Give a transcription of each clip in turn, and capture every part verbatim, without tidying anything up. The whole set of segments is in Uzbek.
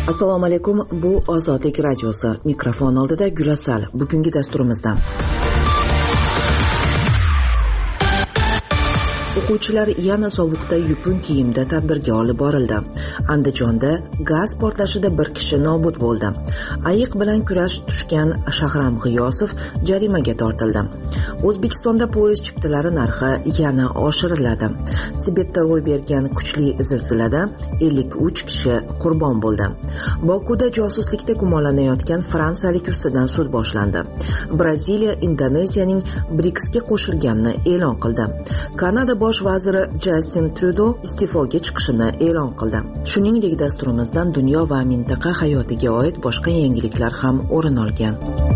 Assalomu alaykum, bu Ozodlik radiosi. Mikrofon oldida Gulasal. Bugungi dasturimizda o'quvchilar yana sovuqda yupun kiyimda tadbirga olib borildi. Andijonda gaz portlashida bir kishi nobud bo'ldi. Ayiq bilan kurash tushgan Shahram G'iyosov jarimaga tortildi. O'zbekistonda poyezd chiptalari narxi yana oshiriladi. Tibetda ro'y bergan kuchli zilzilada ellik uch kishi qurbon bo'ldi. Bokuda josuslikda gumonlanayotgan fransiyalik ustidan sud boshlandi. Braziliya Indoneziyaning briksga qo'shilganini e'lon qildi. Kanada bosh vaziri Justin Trudeau iste'foga chiqishini e'lon qildi. Shuningdek, dasturimizdan dunyo va mintaqa hayotiga oid boshqa yangiliklar ham o'rin olgan.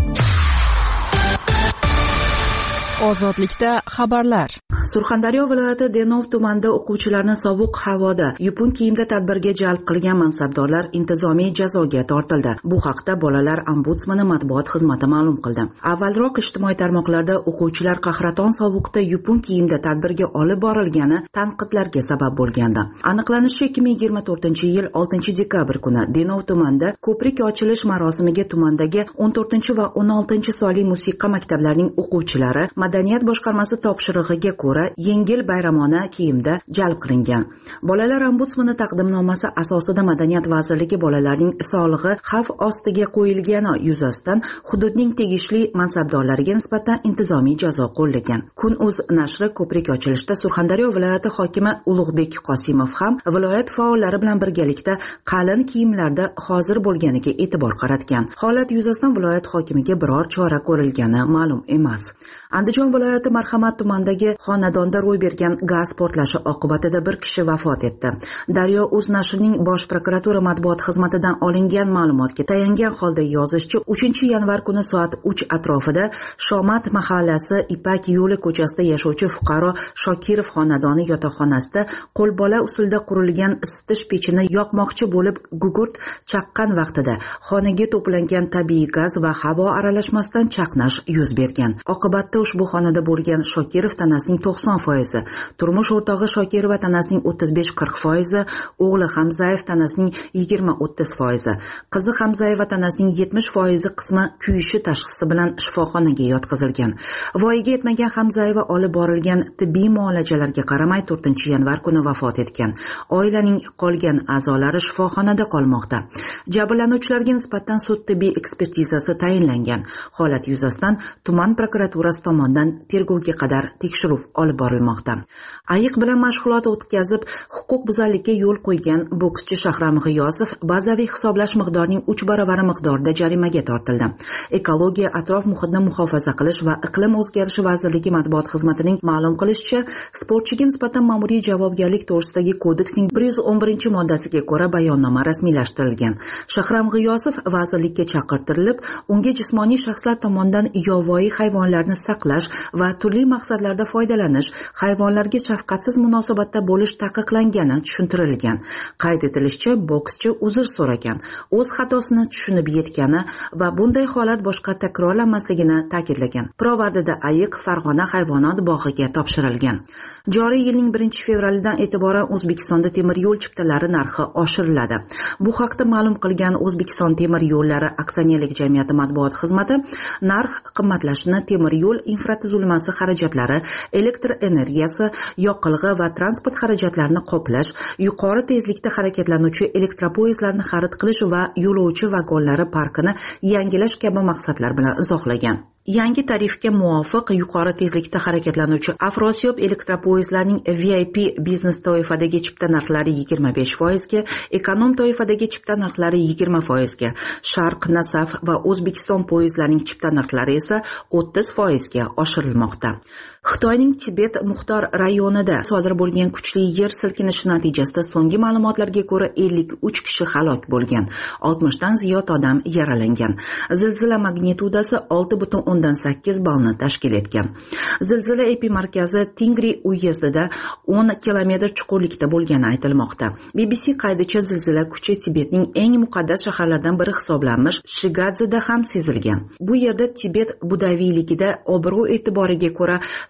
Ozodlikda xabarlar. Surxondaryo viloyati Denov tumanida o'quvchilarni sovuq havoda yupun kiyimda tadbirga jalb qilgan mansabdorlar intizomiy jazoga tortildi. Bu haqda bolalar ombudsmani matbuot xizmati ma'lum qildi. Avvalroq ijtimoiy tarmoqlarda o'quvchilar qahraton sovuqda yupun kiyimda tadbirga olib borilgani tanqidlarga sabab bo'lgandi. Aniqlanishicha, ikki ming yigirma to'rtinchi yil oltinchi dekabr kuni Denov tumanida ko'prik ochilish marosimiga tumandagi o'n to'rtinchi va o'n oltinchi sonli musiqa maktablarining o'quvchilari Madaniyat boshqarmasi topshirig'iga ko'ra yengil bayramona kiyimda jalb qilingan. Bolalar ombudsmani taqdimnomasi asosida Madaniyat vazirligi bolalarning sog'lig'i xavf ostiga qo'yilgani yuzasidan hududning tegishli mansabdorlariga nisbatan intizomiy jazo qo'llagan. Kun.uz nashri ko'prik ochilishda Surxondaryo viloyati hokimi Ulug'bek Qosimov ham viloyat faollari bilan birgalikda qalin kiyimlarda hozir bo'lganiga e'tibor qaratgan. Holat yuzasidan viloyat hokimiga biror chora ko'rilgani ma'lum emas. Andijon viloyati Marhamat tumanidagi xonadonda ro'y bergan gaz portlashi oqibatida bir kishi vafot etdi. Daryo.uz nashrining bosh prokuratura matbuot xizmatidan olingan ma'lumotga tayangan holda yozishicha, uchinchi yanvar kuni soat uch atrofida Shomat mahallasi Ipak yo'li ko'chasida yashovchi fuqaro Shokirov xonadoni yotoqxonasida qo'lbola usulda qurilgan isitish pechini yoqmoqchi bo'lib gugurt chaqqan vaqtida xonaga to'plangan tabiiy gaz va havo aralashmasidan chaqnash yuz bergan. Oqibatda ushbu xonada bo'lgan Shokirov tanasining to'qson foizi, turmush o'rtog'i Shokirova tanasining o'ttiz besh qirq foizi, o'g'li Hamzayev tanasining yigirma o'ttiz foizi, qizi Hamzayeva tanasining yetmish foizi qismi kuyishi tashxisi bilan shifoxonaga yotqizilgan. Voyaga yetmagan Hamzayeva olib borilgan tibbiy muolajalarga qaramay to'rtinchi yanvar kuni vafot etgan. Oilaning qolgan a'zolari shifoxonada qolmoqda. Jabrlanuvchilarga nisbatan sud tibbiy ekspertizasi tayinlangan. Holat yuzasidan tuman prokuraturasi tomonidan tergovga qadar tekshiruv olib borilmoqda. Ayiq bilan mashg'ulot o'tkazib, huquq buzarlikka yo'l qo'ygan bokschi Shahram G'iyosov bazaviy hisoblash miqdorining uch baravari miqdorida jarimaga tortildi. Ekologiya, atrof muhitni muhofaza qilish va iqlim o'zgarishi vazirligi matbuot xizmatining ma'lum qilishicha, sportchiga nisbatan ma'muriy javobgarlik to'g'risidagi kodeksning bir yuz o'n birinchi moddasiga ko'ra bayonnoma rasmiylashtirilgan. Shahram G'iyosov vazirlikka chaqirtirilib, unga jismoniy shaxslar tomonidan yovvoyi hayvonlarni saqlash va turli maqsadlarda foydalanish, hayvonlarga shafqatsiz munosabatda bo'lish taqiqlangani tushuntirilgan. Qayd etilishicha, bokschi uzr so'ragan, o'z xatosini tushunib yetgani va bunday holat boshqa takrorlanmasligini ta'kidlagan. Pirovardida ayiq Farg'ona hayvonot bog'iga topshirilgan. Joriy yilning birinchi fevralidan e'tiboran O'zbekistonda temir yo'l chiptalari narxi oshiriladi. Bu haqda ma'lum qilgan O'zbekiston temir yo'llari aksionerlik jamiyati matbuot xizmati, narx qimmatlashini temir yo'l infratuzilmasi xarajatlari, elektr energiyasi, yoqilg'i va transport xarajatlarini qoplash, yuqori tezlikda harakatlanuvchi elektropoyezdlarni xarid qilish va yo'lovchi vagonlari parkini yangilash kabi maqsadlar bilan izohlagan. Yangi tarifga muvofiq yuqori tezlikda harakatlanuvchi Afrosiyob elektropoyezdlarning V I P biznes toifadagi chipta narxlari yigirma besh foizga, ekonom toifadagi chipta narxlari yigirma foizga, Sharq, Nasaf va O'zbekiston poyezdlarining chipta narxlari esa o'ttiz foizga oshirilmoqda. Xitoyning Tibet Muxtor rayonida sodir bo'lgan kuchli yer silkinishi natijasida so'nggi ma'lumotlarga ko'ra ellik uch kishi halok bo'lgan, oltmishdan ziyod odam yaralangan. Zilzila magnitudasi olti butun o'ndan sakkiz ballni tashkil etgan. Zilzila epimarkazi Tingri uyezdida o'n kilometr chuqurlikda bo'lgani aytilmoqda. B B C qaydicha zilzila kuchi Tibetning eng muqaddas shaharlaridan biri hisoblanmish Shigadzida ham sezilgan. Bu yerda Tibet budaviyligida obro' e'tiboriga ko'ra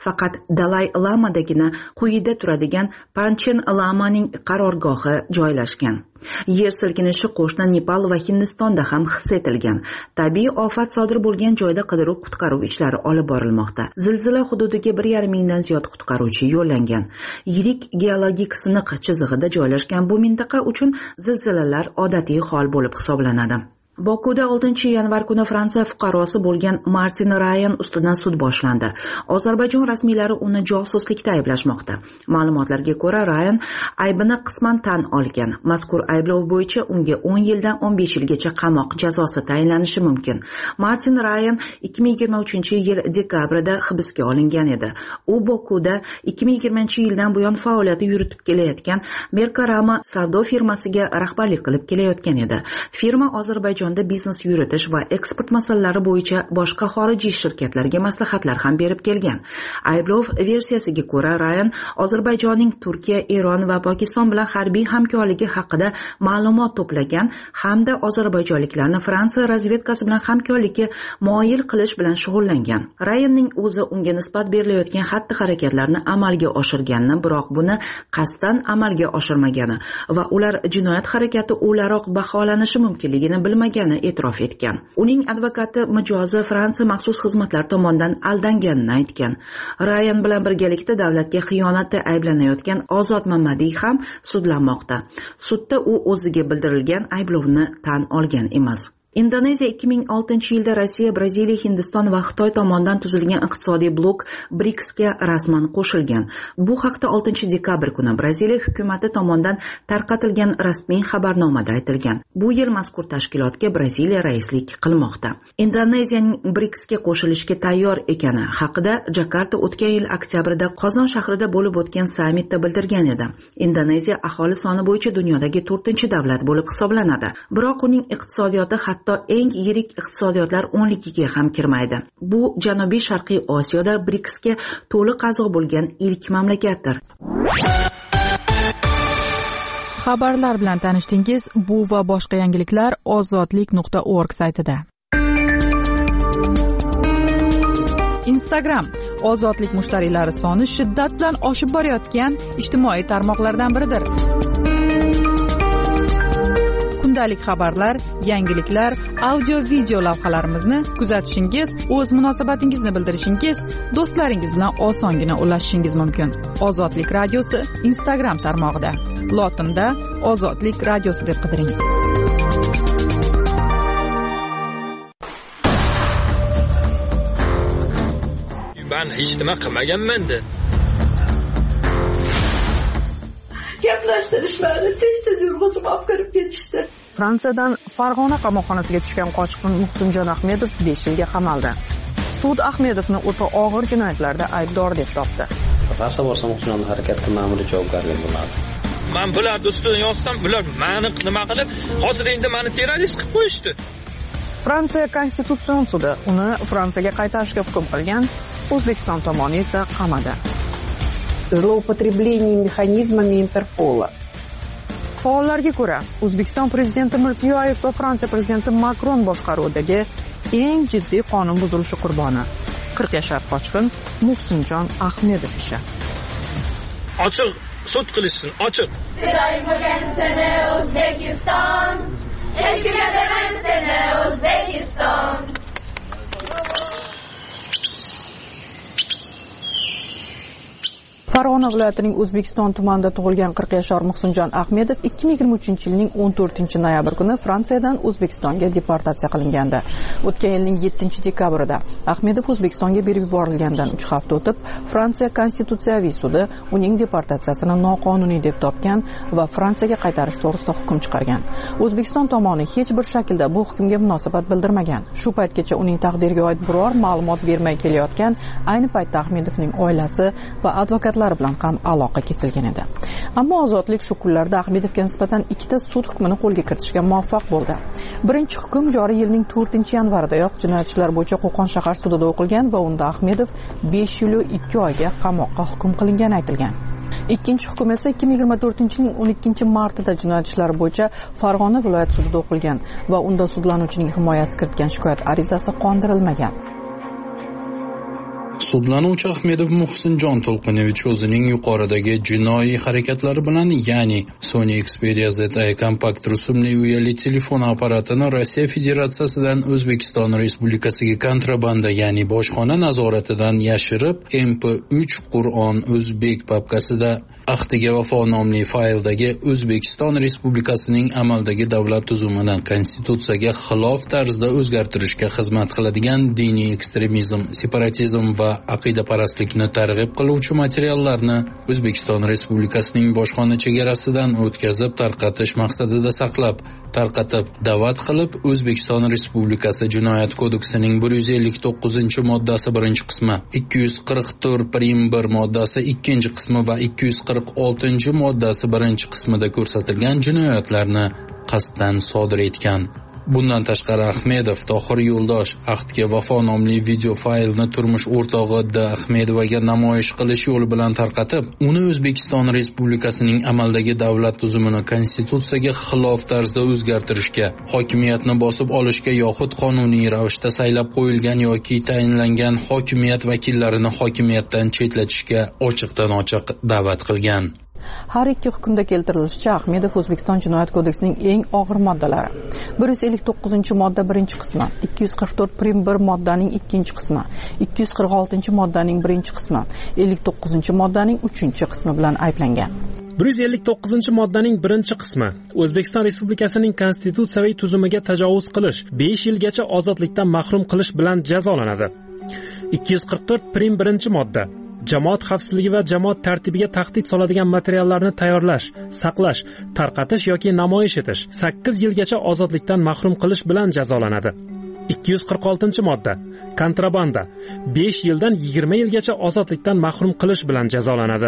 Faqat Dalay Lamadagina quyida turadigan Panchen Lamaning qarorgohi joylashgan. Yer silkinishi qo'shni Nepal va Hindistonda ham his etilgan. Tabiiy ofat sodir bo'lgan joyda qidiruv-qutqaruv ishlari olib borilmoqda. Zilzila hududiga bir yarim mingdan ziyod qutqaruvchi yo'llangan. Yirik geologik siniq chizig'ida joylashgan bu mintaqa uchun zilzilalar odatiy hol bo'lib hisoblanadi. Bokuda oltinchi yanvar kuni Fransiya fuqarosi bo'lgan Martin Ryan ustidan sud boshlandi. Ozarbayjon rasmiylari uni josuslikda ayblashmoqda. Ma'lumotlarga ko'ra, Ryan aybini qisman tan olgan. Mazkur ayblov bo'yicha unga o'n yildan o'n besh yilgacha qamoq jazosi tayinlanishi mumkin. Martin Ryan ikki ming yigirma uchinchi yil dekabrida hibsga olingan edi. U Bokuda ikki ming yigirmanchi yildan buyon faoliyat yuritib kelayotgan Merkarama savdo firmasiga rahbarlik qilib kelayotgan edi. Firma Ozarbayjon biznes yuritish va eksport masalalari bo'yicha boshqa xorijiy shirkatlarga maslahatlar ham berib kelgan. Ayblov versiyasiga ko'ra, Ryan Ozarbayjonning Turkiya, Eron va Pokiston bilan harbiy hamkorligi haqida ma'lumot to'plagan hamda ozarbayjonliklarni Fransiya razvedkasi bilan hamkorlikka moyil qilish bilan shug'ullangan. Ryanning o'zi unga nisbat berilayotgan xatti-harakatlarni amalga oshirganini, biroq buni qasddan amalga oshirmagani va ular jinoyat harakati o'laroq baholanishi mumkinligini bilmagan e'tirof etgan. Uning advokati mijozi Fransiya maxsus xizmatlar tomonidan aldanganini aytgan. Ryan bilan birgalikda davlatga xiyonatda ayblanayotgan Ozod Mamadiy ham sudlanmoqda. Sudda u o'ziga bildirilgan ayblovni tan olgan emas. Indoneziya ikki ming oltinchi yilda Rossiya, Braziliya, Hindiston va Xitoy tomonidan tuzilgan iqtisodiy blok briksga rasman qo'shilgan. Bu haqda oltinchi dekabr kuni Braziliya hukumati tomonidan tarqatilgan rasmiy xabarnomada aytilgan. Bu yil mazkur tashkilotga Braziliya raislik qilmoqda. Indoneziyaning briksga qo'shilishga tayyor ekani haqida Jakarta o'tgan yil oktyabrda Qozon shahrida bo'lib o'tgan sammitda bildirgan edi. Indoneziya aholi soni bo'yicha dunyodagi to'rtinchi davlat bo'lib hisoblanadi. Biroq uning iqtisodiyoti hatto eng yirik iqtisodiyotlar o'nligiga ham kirmaydi. Bu Janubiy Sharqiy Osiyoda briksga to'liq a'zo bo'lgan ilk mamlakatdir. Xabarlar bilan tanishdingiz. Bu va boshqa yangiliklar ozodlik nuqta org saytida. Instagram ozodlik mushtariylari soni shiddat bilan oshib borayotgan ijtimoiy tarmoqlardan biridir. Kundalik xabarlar, yangiliklar, audio-video lavhalarimizni kuzatishingiz, o'z munosabatingizni bildirishingiz, do'stlaringiz bilan osongina ulashishingiz mumkin. Ozodlik radiosi Instagram tarmog'ida. Lotinda Ozodlik radiosi deb qidiring. Men hech nima qilmaganman-da. Gaplashtirishmadi, tez-tez yurg'izib olib kirib ketishdi. Fransiyadan Farg'ona qamoqxonasiga tushgan qochqin Muhsinjon Ahmedov besh yilga qamaldi. Sud Ahmedovni o'ta og'ir jinoyatlarda aybdor deb topdi. Rosa bo'lsa Muhsinjonning harakatiga ma'muriy javobgarlik bo'ladi. Men bularni ustidan yozsam, bular meni nima qilib, hozir endi meni terrorist qilib qo'yishdi. Fransiya Konstitutsion sudi uni Fransiyaga qaytarishga hukm qilgan, O'zbekiston tomoni esa qamadi. Zloupotreblение mexanizmami Interpola. Faollarga ko'ra, O'zbekiston prezidenti Mirziyoyev va Fransiya prezidenti Makron boshqaruvidagi eng jiddiy qonun buzilishi qurboni qirq yashar qochqin Muhsinjon Ahmedov ishi. Ochiq sud qilishsin, ochiq. Fidoyim bo'lgan seni O'zbekiston, hech kimga bermaymiz seni O'zbekiston. Farg'ona viloyatining O'zbekiston tumanida tug'ilgan qirq yashar Muhsinjon Ahmedov ikki ming yigirma uchinchi yilning o'n to'rtinchi noyabr kuni Fransiyadan O'zbekistonga deportatsiya qilingandi. O'tgan yilning yettinchi dekabrida Ahmedov O'zbekistonga berib yuborilgandan uch hafta o'tib, Fransiya Konstitutsiyaviy sudi uning deportatsiyasini noqonuniy deb topgan va Fransiyaga qaytarish to'g'risida hukm chiqargan. O'zbekiston tomoni hech bir shaklda bu hukmga munosabat bildirmagan. Shu paytgacha uning taqdiriga oid biror ma'lumot bermay kelayotgan, ayni paytda Ahmedovning oilasi va advokatlar bilan ham aloqa kesilgan edi. Ammo ozodlik shu kunlarda Ahmedovga nisbatan ikkita sud hukmini qo'lga kiritishga muvaffaq bo'ldi. Birinchi hukm joriy yilning to'rtinchi yanvaridayoq jinoyat ishlari bo'yicha Qo'qon shahar sudida o'qilgan va unda Ahmedov besh yil va ikki oyga qamoqqa hukm qilingani aytilgan. Ikkinchi hukm esa ikki ming yigirma to'rtinchi yilning o'n ikkinchi martida jinoyat ishlari bo'yicha Farg'ona viloyat sudida o'qilgan va unda sudlanuvchining himoyasi kiritgan shikoyat arizasi qondirilmagan. Sudlanuvchi Ahmedov Muhsinjon To'lqinovich o'zining yuqoridagi jinoiy harakatlari bilan, ya'ni Sony Xperia Z A kompakt rusumli uyali telefon apparatini Rossiya Federatsiyasidan O'zbekiston Respublikasiga kontrabanda, ya'ni bojxona nazoratidan yashirib, M P uch Qur'on o'zbek papkasida Ahdiga vafo nomli fayldagi O'zbekiston Respublikasining amaldagi davlat tuzumini konstitutsiyaga xilof tarzda o'zgartirishga xizmat qiladigan diniy ekstremizm, separatizm va aqidaparastlikni targ'ib qiluvchi materiallarni O'zbekiston Respublikasining bojxona chegarasidan o'tkazib tarqatish maqsadida saqlab, tarqatib, da'vat qilib, O'zbekiston Respublikasi Jinoyat kodeksining bir yuz ellik to'qqizinchi moddasi birinchi qismi, ikki yuz qirq to'rt prim bir moddasi ikkinchi qismi va ikki yuz qirq oltinchi moddasi birinchi qismida ko'rsatilgan jinoyatlarni qasddan sodir etgan. Bundan tashqari Ahmedov Tohir Yo'ldosh Ahdga vafo nomli video faylni turmush o'rtog'i D. Ahmedovaga namoyish qilish yo'li bilan tarqatib, uni O'zbekiston Respublikasining amaldagi davlat tuzumini konstitutsiyaga xilof tarzda o'zgartirishga, hokimiyatni bosib olishga yoxud qonuniy ravishda saylab qo'yilgan yoki tayinlangan hokimiyat vakillarini hokimiyatdan chetlatishga ochiqdan-ochiq da'vat qilgan. Har ikki hukmda keltirilishicha, Ahmedov O'zbekiston Jinoyat kodeksining eng og'ir moddalari: bir yuz ellik to'qqizinchi modda birinchi qismi, ikki yuz qirq to'rt prim bir moddaning ikkinchi qismi, ikki yuz qirq oltinchi moddaning birinchi qismi, ellik to'qqizinchi moddaning uchinchi qismi bilan ayblangan. bir yuz ellik to'qqizinchi moddaning birinchi qismi O'zbekiston Respublikasining konstitutsiyaviy tuzumiga tajovuz qilish, besh yilgacha ozodlikdan mahrum qilish bilan jazolanadi. ikki yuz qirq to'rt prim birinchi modda jamoat xavfsizligi va jamoat tartibiga tahdid soladigan materiallarni tayyorlash, saqlash, tarqatish yoki namoyish etish sakkiz yilgacha ozodlikdan mahrum qilish bilan jazolanadi. ikki yuz qirq oltinchi modda kontrabanda besh yildan yigirma yilgacha ozodlikdan mahrum qilish bilan jazolanadi.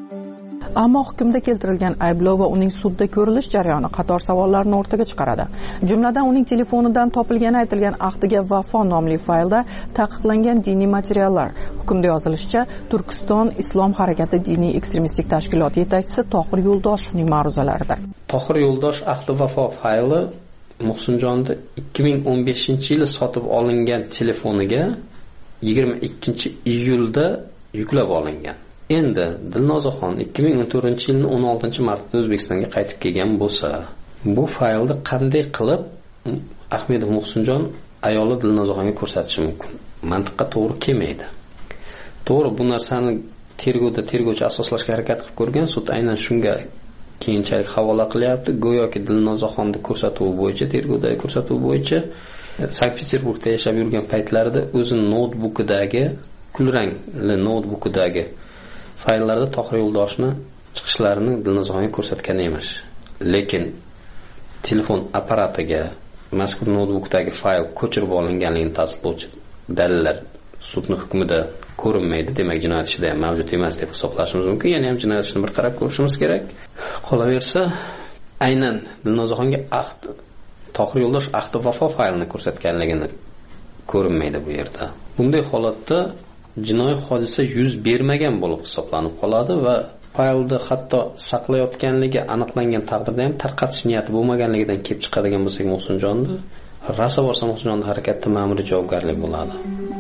Ammo hukmda keltirilgan ayblov va uning sudda ko'rilish jarayoni qator savollarni o'rtaga chiqaradi. Jumladan, uning telefonidan topilgani aytilgan Ahdiga vafo nomli faylda taqiqlangan diniy materiallar. Hukmda yozilishicha, Turkiston Islom harakati diniy ekstremistik tashkiloti yetakchisi Tohir Yo'ldoshevning ma'ruzalaridir. Tohir Yo'ldosh Ahdi vafo fayli Muhsinjonni ikki ming o'n beshinchi yili sotib olingan telefoniga yigirma ikkinchi iyulda yuklab olingan. Endi Dilnozaxon ikki ming o'n to'rtinchi yilning o'n oltinchi martida O'zbekistonga qaytib kelgan bo'lsa, bu faylni qanday qilib Ahmedov Muhsinjon ayoli Dilnozaxonga ko'rsatishi mumkin? Mantiqqa to'g'ri kelmaydi. To'g'ri, bu narsani tergovda tergovchi asoslashga harakat qilib ko'rgan, sud aynan shunga keyinchalik havola qilyapti. Go'yoki Dilnozaxonni ko'rsatuvi bo'yicha, tergovdagi ko'rsatuv bo'yicha Sankt-Peterburgda yashab yurgan paytlarida o'zi noutbukidagi, kulrangli noutbukidagi fayllarda Tohir Yo'ldoshni chiqishlarini Dilnozaxonga ko'rsatgan emas. Lekin telefon apparatiga mazkur noutbukdagi fayl ko'chirib olinganligini tasdiqlovchi dalillar sudning hukmida ko'rinmaydi. Demak, jinoyat ishida ham mavjud emas deb hisoblashimiz mumkin. Ya'ni ham jinoyat ishini bir qarab ko'rishimiz kerak. Qolaversa, aynan Dilnozaxonga Ahd Tohir Yo'ldosh Ahdi vafo faylini ko'rsatganligini ko'rinmaydi bu yerda. Bunday holatda jinoiy hodisa yuz bermagan bo'lib hisoblanib qoladi va faylni hatto saqlayotganligi aniqlangan taqdirda ham tarqatish niyati bo'lmaganligidan kelib chiqadigan bo'lsak, Muhsinjonni rasa borsa Muhsinjonni harakatda ma'muriy javobgarlik bo'ladi.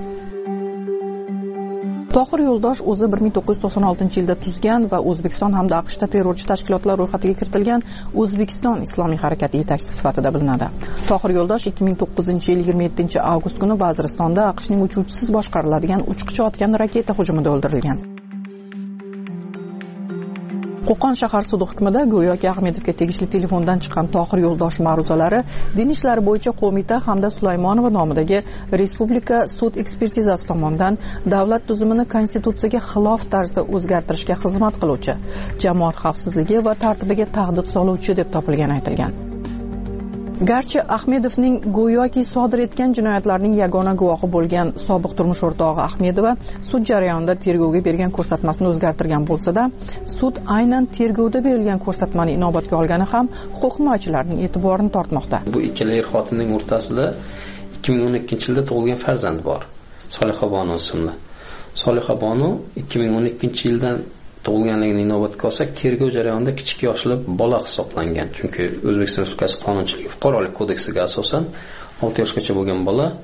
Tohir Yo'ldosh o'zi bir ming to'qqiz yuz to'qson oltinchi yilda tuzgan va O'zbekiston hamda AQShda terrorchi tashkilotlar ro'yxatiga kiritilgan O'zbekiston Islomiy harakati yetakchisi sifatida bilinadi. Tohir Yo'ldosh ikki ming to'qqizinchi yil yigirma yettinchi avgust kuni Vaziristonda AQShning uchuvchisiz boshqariladigan uchqich otgan raketa hujumida o'ldirilgan. Qo'qon shahar sudi hukmida go'yoki Ahmedovga tegishli telefondan chiqqan Tohir Yo'ldosh ma'ruzalari din ishlari bo'yicha qo'mita hamda Sulaymonova nomidagi Respublika sud ekspertizasi tomonidan davlat tuzumini konstitutsiyaga xilof tarzda o'zgartirishga xizmat qiluvchi, jamoat xavfsizligi va tartibiga tahdid soluvchi deb topilgani aytilgan. Garchi Ahmedovning go'yoki sodir etgan jinoyatlarning yagona guvohi bo'lgan sobiq turmush o'rtog'i Ahmedova sud jarayonida tergovga bergan ko'rsatmasini o'zgartirgan bo'lsa-da, sud aynan tergovda berilgan ko'rsatmani inobatga olgani ham huquq himoyachilarning e'tiborini tortmoqda. Bu ikkala er xotinning o'rtasida ikki ming o'n ikkinchi yilda tug'ilgan farzand bor. Solixa Bonu ismli. Solixa Bonu ikki ming o'n ikkinchi yildan tug'ilganligini inobatga olsak, tergov jarayonida kichik yoshli bola hisoblangan. Chunki O'zbekiston Respublikasi Qonunchilik fuqarolik kodeksiga asosan olti yoshgacha bo'lgan bola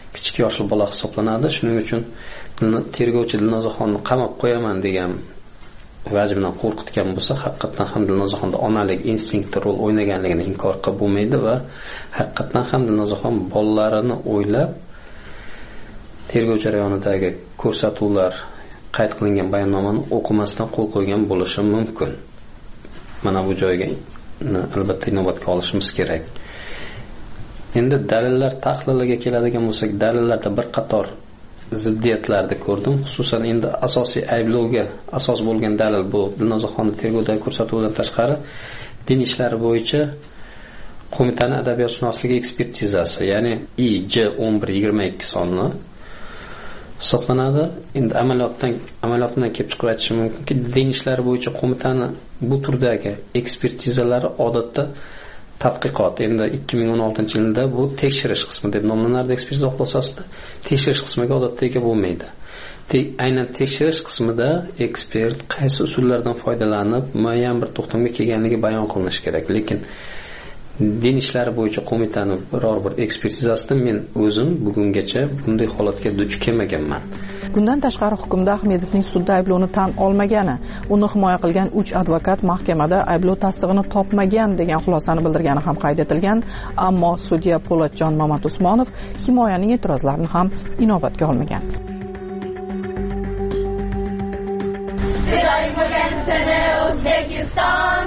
kichik yoshli bola hisoblanadi. Shuning uchun tergovchi Dilnozaxonni qamab qo'yaman degan vaj bilan qo'rqitgan bo'lsa, haqiqatan ham Dilnozaxonda onalik instinkti rol o'ynaganligini inkor qilib bo'lmaydi va haqiqatan ham Dilnozaxon bolalarini o'ylab tergov jarayonidagi ko'rsatuvlar qayd qilingan bayonnomani o'qimasdan qo'l qo'ygan bo'lishi mumkin. Mana bu joyga albatta inobatga olishimiz kerak. Endi dalillar tahliliga keladigan bo'lsak, dalillarda bir qator ziddiyatlarni ko'rdim. Xususan endi asosiy ayblovga asos bo'lgan dalil bu Dilnozaxonni tergovdagi ko'rsatuvdan tashqari din ishlari bo'yicha qo'mitani adabiyotshunosligi ekspertizasi, ya'ni I J o'n bir yigirma ikki sonli hisoblanadi. Endi amaliyotdan amaliyotdan kelib chiqib aytishim mumkinki, din ishlari bo'yicha qo'mitani bu turdagi ekspertizalari odatda tadqiqot, endi ikki ming o'n oltinchi yilda bu tekshirish qismi deb nomlanardi ekspertiza xulosasida. Tekshirish qismiga odatda ega bo'lmaydi. Aynan tekshirish qismida ekspert qaysi usullardan foydalanib muayyan bir to'xtamga kelganligi bayon qilinishi kerak. Lekin din ishlari bo'yicha qo'mitani biror bir ekspertizasida men o'zim bugungacha bunday holatga duch kelmaganman. Bundan tashqari hukmda Ahmedovning sudda ayblovni tan olmagani, uni himoya qilgan uch advokat mahkamada ayblov tasdig'ini topmagan degan xulosani bildirgani ham qayd etilgan, ammo sudya Po'latjon Mamat-Usmonov himoyaning e'tirozlarini ham inobatga olmagan. O'zbekiston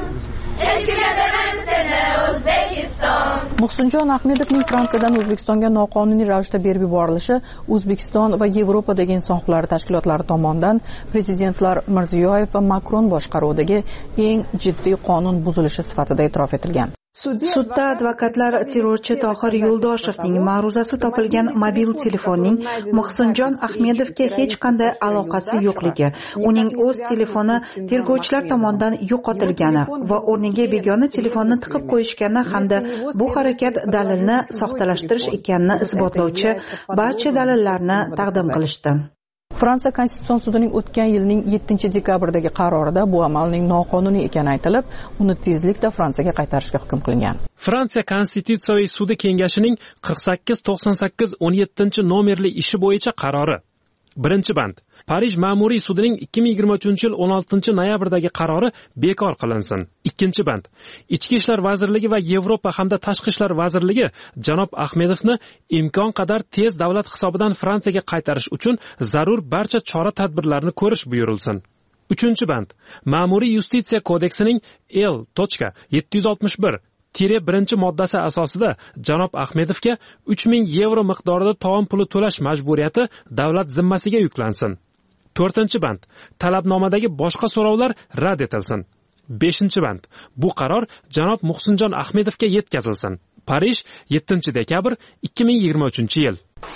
Muhsinjon Ahmedovning Fransiyadan O'zbekistonga noqonuniy ravishda berib yuborilishi O'zbekiston va Yevropadagi inson huquqlari tashkilotlari tomonidan prezidentlar Mirziyoyev va Makron boshqaruvidagi eng jiddiy qonun buzilishi sifatida e'tirof etilgan. Sudda advokatlar terrorchi Tohir Yo'ldoshevning ma'ruzasi topilgan mobil telefonning Muhsinjon Ahmedovga hech qanday aloqasi yo'qligi, uning o'z telefoni tergovchilar tomonidan yo'qotilgani va o'rniga begona telefonni tiqib qo'yishgani hamda bu harakat dalilni soxtalashtirish ekanini isbotlovchi barcha dalillarni taqdim qilishdi. Fransiya Konstitutsion sudining o'tgan yilning yettinchi dekabrdagi qarorida bu amalning noqonuniy ekani aytilib, uni tezlikda Fransiyaga qaytarishga hukm qilingan. Fransiya Konstitutsiyaviy sudi kengashining qirq sakkiz to'qson sakkiz o'n yettinchi nomerli ishi bo'yicha qarori. Birinchi band. Parij ma'muriy sudining ikki ming yigirma uchinchi yil o'n oltinchi noyabrdagi qarori bekor qilinsin. Ikkinchi band. Ichki ishlar vazirligi va Yevropa hamda tashqi ishlar vazirligi janob Ahmedovni imkon qadar tez davlat hisobidan Fransiyaga qaytarish uchun zarur barcha chora-tadbirlarni ko'rish buyurilsin. Uchinchi band. Ma'muriy yustitsiya kodeksining L yetti yuz oltmish bir birinchi moddasi asosida janob Ahmedovga uch ming yevro miqdorida tovon puli to'lash majburiyati davlat zimmasiga yuklansin. To'rtinchi band. Talabnomadagi boshqa so'rovlar rad etilsin. Beshinchi band. Bu qaror janob Muhsinjon Ahmedovga yetkazilsin. Parij yettinchi dekabr ikki ming yigirma uchinchi yil.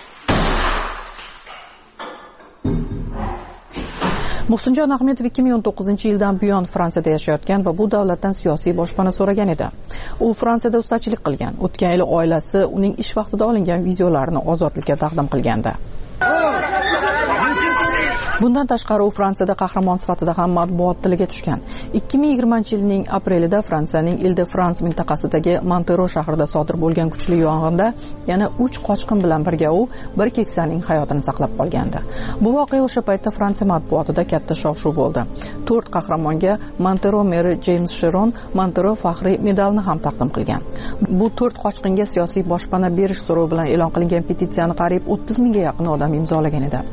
Muhsinjon Ahmedov ikki ming o'n to'qqizinchi yildan buyon Fransiyada yashayotgan va bu davlatdan siyosiy boshpana so'ragan edi. U Fransiyada ustachilik qilgan. O'tgan yili oilasi uning ish vaqtida olingan videolarni ozodlikka taqdim qilgandi. Bundan tashqari u Fransiyada qahramon sifatida ham matbuot tiliga tushgan. ikki ming yigirmanchi yilning aprelida Fransiyaning Ile-de-France mintaqasidagi Montero shahrida sodir bo'lgan kuchli yong'inda yana uch qochqin bilan birga u bir keksaning hayotini saqlab qolgandi. Bu voqea o'sha paytda Fransiya matbuotida katta shov-shuv bo'ldi. to'rt qahramonga Montero meri James Chiron Montero faxriy medalni ham taqdim qilgan. Bu to'rt qochqinga siyosiy boshpana berish so'rovi bilan e'lon qilingan petitsiyani qariyb o'ttiz mingga yaqin odam imzolagan edi.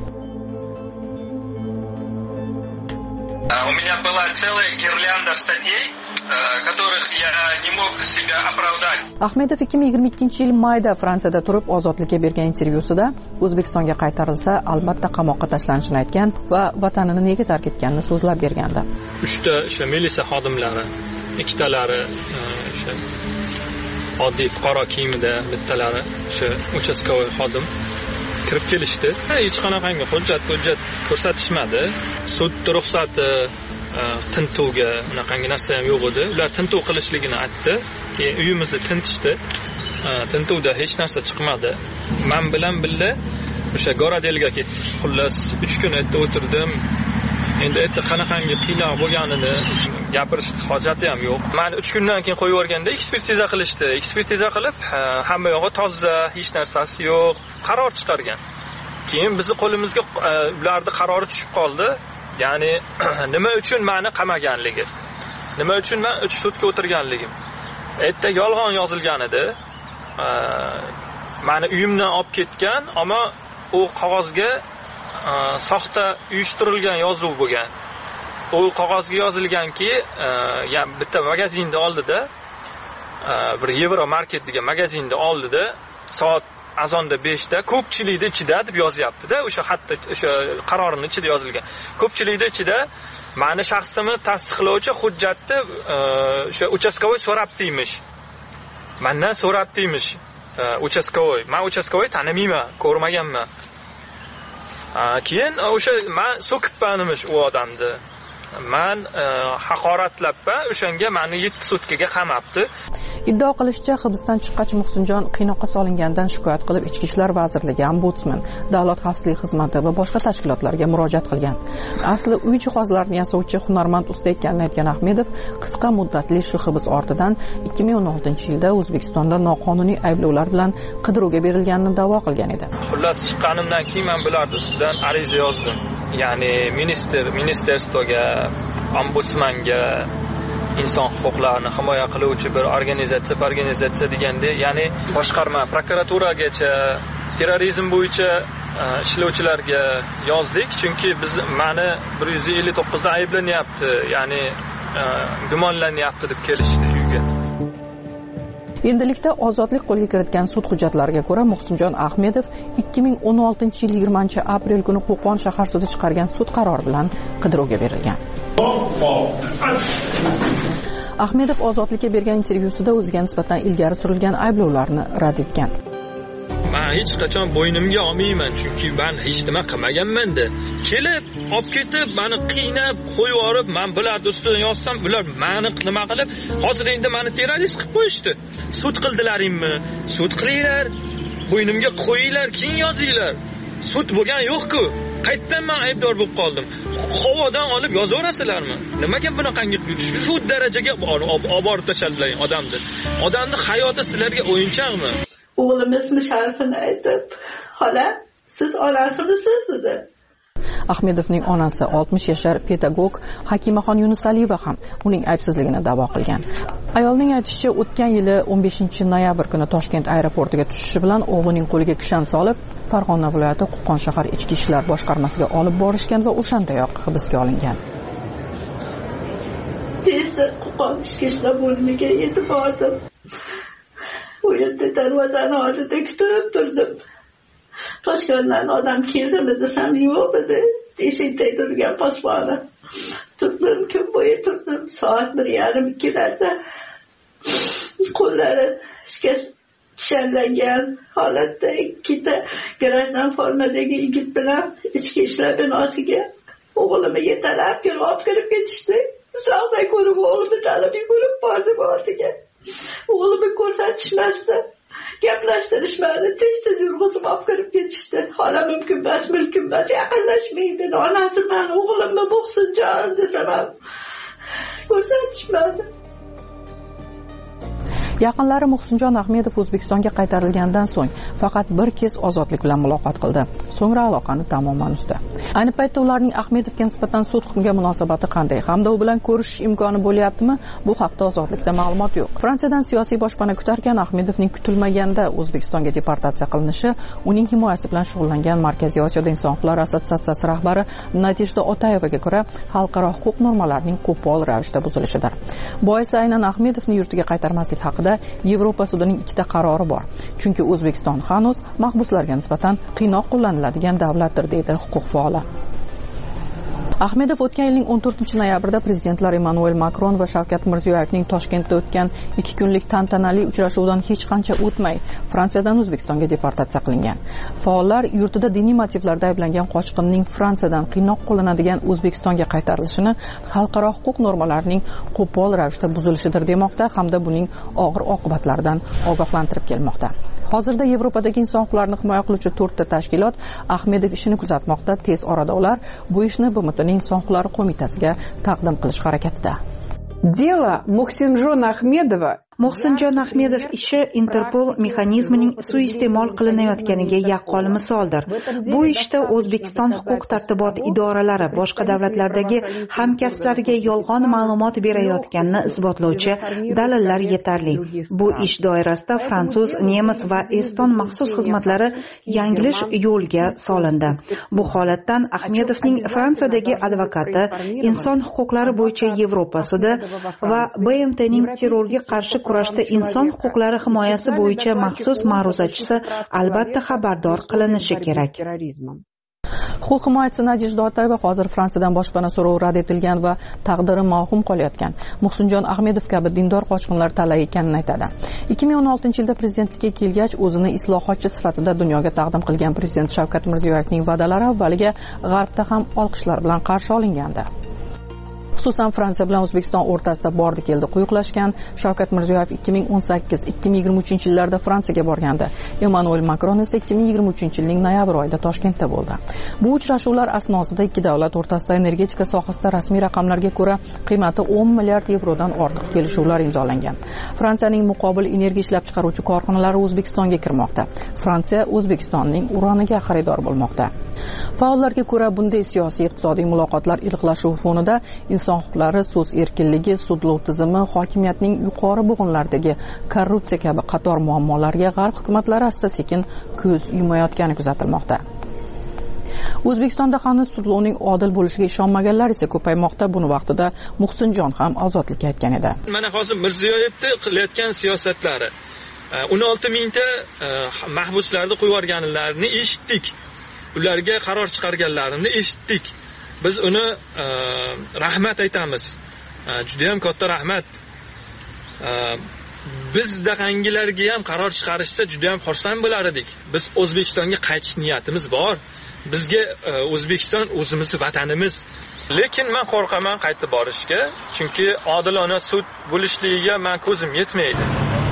У меня была целая гирлянда статей, которых я не мог себя оправдать. Ahmedov ikki ming yigirma ikkinchi yil mayda Fransiyada turib ozodlikka bergan intervyusida O'zbekistonga qaytarilsa, albatta qamoqqa tashlanishini aytgan va vatanini nega tark etganini so'zlab bergandi. uchta o'sha militsiya xodimlari, ikkitalari o'sha oddiy fuqaro kiyimida, bittalari o'sha uchastkovoy xodim kirib kelishdi. Hech qanaqangi hujjat hujjat ko'rsatishmadi. Sud ruxsati tintuvga unaqangi narsa ham yo'q edi. Ular tintuv qilishligini aytdi. Keyin uyimizni tintishdi. Tintuvda hech narsa chiqmadi. Men bilan birga o'sha Goradelga ketdik. Xullas uch kun yerda o'tirdim. endi erta qanaqangi qiynoq bo'lganini gapirishni hojati ham yo'q. Mani uch kundan keyin qo'yib yuborganda ekspertiza qilishdi. Ekspertiza qilib, hamma yog'i toza, hech narsasi yo'q, qaror chiqargan. Keyin bizni qo'limizga ularning qarori tushib qoldi. Ya'ni nima uchun meni qamaganligi, nima uchun men uch sutka o'tirganligim. Erta yolg'on yozilgan edi. Meni uyimdan olib ketgan, ammo u qog'ozga soxta uyushtirilgan yozuv bo'lgan. U qog'ozga yozilganki, ya'ni bitta magazinda oldida, bir Yevro Market degan magazinda oldida soat azonda beshda ko'pchilikning ichida deb yozyapti-da, o'sha hatto o'sha qarorning ichida yozilgan. Ko'pchilikning ichida meni shaxsimni tasdiqlovchi hujjatni o'sha uchastkovoy so'rabdiymish. Mendan so'rabdiymish uchastkovoy. Men uchastkovoy tanimayman, ko'rmaganman. Keyin o'sha men so'kibmanmish u odamni. Men haqoratlab o'shanga meni yetti sutkaga qamabdi. Iddao qilishicha, hibsdan chiqqach Muhsinjon qiynoqqa solingandan shikoyat qilib Ichki ishlar vazirligi, ombudsman, davlat xavfsizlik xizmati va boshqa tashkilotlarga murojaat qilgan. Asli uy jihozlarini yasovchi hunarmand usta ekanini aytgan Ahmedov qisqa muddatli shu hibs ortidan ikki ming o'n oltinchi yilda O'zbekistonda noqonuniy ayblovlar bilan qidiruvga berilganini da'vo qilgan edi. Xullas chiqqanimdan keyin men bularning ustidan ariza yozdim. Ya'ni minister, ministerstoga, ombudsmanga, inson huquqlarini himoya qiluvchi bir organizatsiya, organizatsiya deganda, ya'ni boshqarma, prokuraturagacha, terrorizm bo'yicha ishlovchilarga yozdik, chunki biz meni bir yuz ellik to'qqiz dan ayblanyapti, ya'ni gumonlanyapti deb kelishdi uyga. Endilikda ozodlik qo'lga kiritgan sud hujjatlariga ko'ra Muhsinjon Ahmedov ikki ming o'n oltinchi yil yigirmanchi aprel kuni Qo'qon shahar sudi chiqargan sud qarori bilan qidiruvga berilgan. Ahmedov ozodlikka bergan intervyusida o'ziga nisbatan ilgari surilgan ayblovlarni rad etgan. Men hech qachon bo'ynimga olmayman, chunki men hech nima qilmaganman-da. Kelib, olib ketib, meni qiynab, qo'yib yorib, men bular ustidan yozsam, ular meni nima qilib, hozir endi meni terrorist qilib qo'yishdi. Sud qildilaringmi? Sud qilinglar, bo'ynimga qo'yinglar, keyin yozinglar. Sud bo'lgan yo'q-ku. Qaytdan men aybdor bo'lib qoldim. Havodan olib yozaverasizlarmi? Nimaga bunaqangi shu darajaga olib borib tashladilar odamni? Odamning hayoti sizlarga o'yinchoqmi? O'g'lim ismi sharifini aytib, "Xola, siz onasimisiz?" dedi. Ahmedovning onasi oltmish yashar pedagog Hakimaxon Yunusaliyeva ham uning aybsizligini da'vo qilgan. Ayolning aytishicha, o'tgan yili o'n beshinchi noyabr kuni Toshkent aeroportiga tushishi bilan o'g'lining qo'liga kishan solib, Farg'ona viloyati Qo'qon shahar ichki ishlar boshqarmasiga olib borishgan va o'shandayoq hibsga olingan. Tezda Qo'qon ichki ishlar bo'limiga yetib bordim. U yerda darvozani oldida kutib turdim. Toshkentdan odam keldimi desam, yo'q edi. Eshikda turgan posboni. Turdim, kun bo'yi turdim. Soat bir yarim ikkilarda qo'llari kishanlangan holatda ikkita garajdan formadagi yigit bilan ichki ishlar binosiga o'g'limni yetalab kirib olib kirib ketishdi. Uzaqdan ko'rib o'g'limni tanib yugurib bordim ortiga. O'g'limni ko'rsatishmasdi. Gaplashtirishmadi, tez-tez yurg'izib olib kirib ketishdi. Xola mumkin emas, mumkin emas, yaqinlashmaydi. Onasi meni o'g'limni Muhsinjon desam ham ko'rsatishmadi. Yaqinlari Muhsinjon Ahmedov O'zbekistonga qaytarilgandan so'ng faqat bir kez ozodlik bilan muloqot qildi. So'ngra aloqani tamoman uzdi. Ayni paytda ularning Ahmedovga nisbatan sud hukmiga munosabati qanday hamda u bilan ko'rishish imkoni bo'lyaptimi? Bu haqda ozodlikda ma'lumot yo'q. Fransiyadan siyosiy boshpana kutarkan Ahmedovning kutilmaganda O'zbekistonga deportatsiya qilinishi uning himoyasi bilan shug'ullangan Markaziy Osiyoda inson huquqlari assotsiatsiyasi rahbari Nadejda Otayevaga ko'ra xalqaro huquq normalarining qo'pol ravishda buzilishidir. Boisi aynan Ahmedovni yurtiga qaytarmaslik haqida Yevropa sudining ikkita qarori bor. Chunki O'zbekiston hanuz mahbuslarga nisbatan qiynoq qo'llaniladigan davlatdir, deydi huquq faoli. Ahmedov o'tgan yilning o'n to'rtinchi noyabrida prezidentlar Emmanuel Macron va Shavkat Mirziyoyevning Toshkentda o'tgan ikki kunlik tantanali uchrashuvidan hech qancha o'tmay Fransiyadan O'zbekistonga deportatsiya qilingan. Faollar yurtida diniy motivlarda ayblangan qochqinning Fransiyadan qiynoq qo'llanadigan O'zbekistonga qaytarilishini xalqaro huquq normalarining qo'pol ravishda buzilishidir demoqda hamda buning og'ir oqibatlaridan ogohlantirib kelmoqda. Hozirda Yevropadagi inson huquqlarini himoya qiluvchi to'rtta tashkilot Ahmedov ishini kuzatmoqda. Tez orada ular bu ishni B M Tning O'zbekistonning inson huquqlari qo'mitasiga taqdim qilish harakatida. Дело Мухсинжона Ахмедова Muhsinjon Ahmedov ishi Interpol mexanizmining suiiste'mol qilinayotganiga yaqqol misoldir. Bu ishda O'zbekiston huquq tartibot idoralari boshqa davlatlardagi hamkasblariga yolg'on ma'lumot berayotganini isbotlovchi dalillar yetarli. Bu ish doirasida fransuz, nemis va eston maxsus xizmatlari yanglish yo'lga solindi. Bu holatdan Ahmedovning Fransiyadagi advokati, inson huquqlari bo'yicha Yevropa sudi va B M T'ning terrorga qarshi kurashda inson huquqlari himoyasi bo'yicha maxsus ma'ruzachisi albatta xabardor qilinishi kerak. Huquq himoyachisi Nadejda Otayeva hozir Fransiyadan boshpana so'rovi rad etilgan va taqdiri mavhum qolayotgan Muhsinjon Ahmedov kabi dindor qochqinlar talay ekanini aytadi. ikki ming o'n oltinchi yilda prezidentlikka kelgach, o'zini islohotchi sifatida dunyoga taqdim qilgan prezident Shavkat Mirziyoyevning va'dalari avvaliga G'arbda ham olqishlar bilan qarshi olingandi. Xususan Fransiya bilan O'zbekiston o'rtasida bordi-keldi quyuqlashgan. Shavkat Mirziyoyev ikki ming o'n sakkiz ikki ming yigirma uchinchi yillarda Fransiyaga borgandi. Emmanuel Makron esa ikki ming yigirma uchinchi yilning noyabr oyida Toshkentda bo'ldi. Bu uchrashuvlar asnosida ikki davlat o'rtasida energetika sohasida rasmiy raqamlarga ko'ra qiymati o'n milliard yevrodan ortiq kelishuvlar imzolangan. Fransiyaning muqobil energiya ishlab chiqaruvchi korxonalari O'zbekistonga kirmoqda. Fransiya O'zbekistonning uraniga xaridor bo'lmoqda. Faollarga ko'ra, bunday siyosiy iqtisodiy muloqotlar iliqlashuvi fonida inson huquqlari, so'z erkinligi, sudlov tizimi, hokimiyatning yuqori bo'g'inlaridagi korrupsiya kabi qator muammolarga G'arb hukumatlari asta-sekin ko'z yumayotgani kuzatilmoqda. O'zbekistonda hanuz sudlovning odil bo'lishiga ishonmaganlar esa ko'paymoqda. Buni vaqtida Muhsinjon ham ozodlikka aytgan edi. Mana hozir Mirziyoyevning qilayotgan siyosatlari o'n olti mingta mahbuslarni qo'yib yuborganlarini eshitdik. Ularga qaror chiqarganlarini eshitdik. Biz uni e, rahmat aytamiz. E, juda ham katta rahmat. E, biz daqangilarga ham qaror chiqarishsa juda ham xursand bo'lar edik. Biz O'zbekistonga qaytish niyatimiz bor. Bizga e, O'zbekiston o'zimizning vatanimiz. Lekin men qo'rqaman qaytib borishga, chunki odilona sud bo'lishligiga men ko'zim yetmaydi.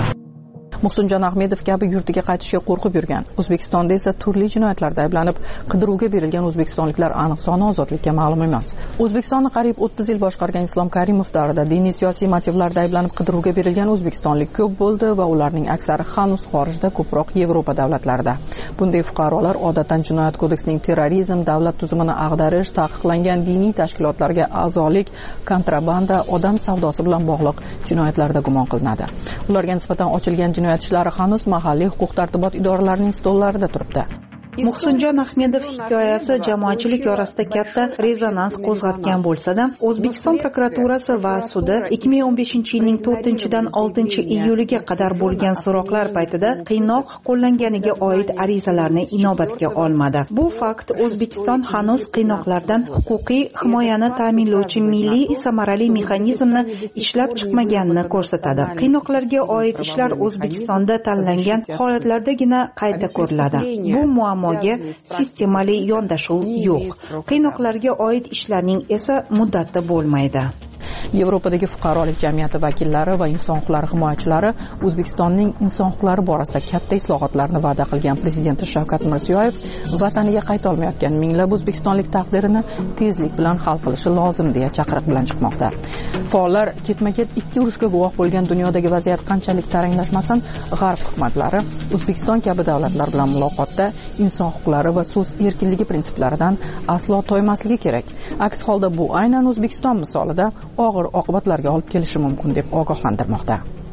Muhsinjon Ahmedov kabi yurtiga qaytishga qo'rqib yurgan. O'zbekistonda esa turli jinoyatlarda ayblanib, qidiruvga berilgan o'zbekistonliklar aniq soni ozodlikka ma'lum emas. O'zbekistonni qariyb o'ttiz yil boshqargan Islom Karimov davrida diniy siyosiy motivlarda ayblanib qidiruvga berilgan o'zbekistonlik ko'p bo'ldi va ularning aksari hanuz xorijda, ko'proq Yevropa davlatlarida. Bunday fuqarolar odatdan jinoyat kodeksining terrorizm, davlat tuzumini ag'darish, taqiqlangan diniy tashkilotlarga a'zolik, kontrabanda, odam savdosi bilan bog'liq jinoyatlarda gumon qilinadi. Ularga nisbatan ochilgan jinoyat ishlari hanuz mahalliy huquq tartibot idoralarining stollarida turibdi. Muhsinjon Ahmedov hikoyasi jamoatchilik orasida katta rezonans qo'zg'atgan bo'lsa-da, O'zbekiston prokuraturasi va sudi ikki ming o'n beshinchi yilning to'rtinchidan oltinchi iyuliga qadar bo'lgan so'roqlar paytida qiynoq qo'llanganiga oid arizalarni inobatga olmadi. Bu fakt O'zbekiston hanuz qiynoqlardan huquqiy himoyani ta'minlovchi milliy samarali mexanizmni ishlab chiqmaganini ko'rsatadi. Qiynoqlarga oid ishlar O'zbekistonda tanlangan holatlardagina qayta ko'riladi. Bu muammo sistemali yondashuv yo'q. Qiynoqlarga oid ishlarning esa muddati bo'lmaydi. Yevropadagi fuqarolik jamiyati vakillari va inson huquqlari himoyachilari O'zbekistonning inson huquqlari borasida katta islohotlarni va'da qilgan prezident Shavkat Mirziyoyev vataniga qayta olmayotgan minglab o'zbekistonlik taqdirini tezlik bilan hal qilishi lozim deya chaqiriq bilan chiqmoqda. Faollar ketma-ket ikki urushga guvoh bo'lgan dunyodagi vaziyat qanchalik taranglashmasin, G'arb hukumatlari O'zbekiston kabi davlatlar bilan muloqotda inson huquqlari va so'z erkinligi prinsiplaridan aslo toymasligi kerak. Aks holda bu aynan O'zbekiston misolida og'ir oqibatlarga olib kelishi mumkin deb ogohlantirmoqda.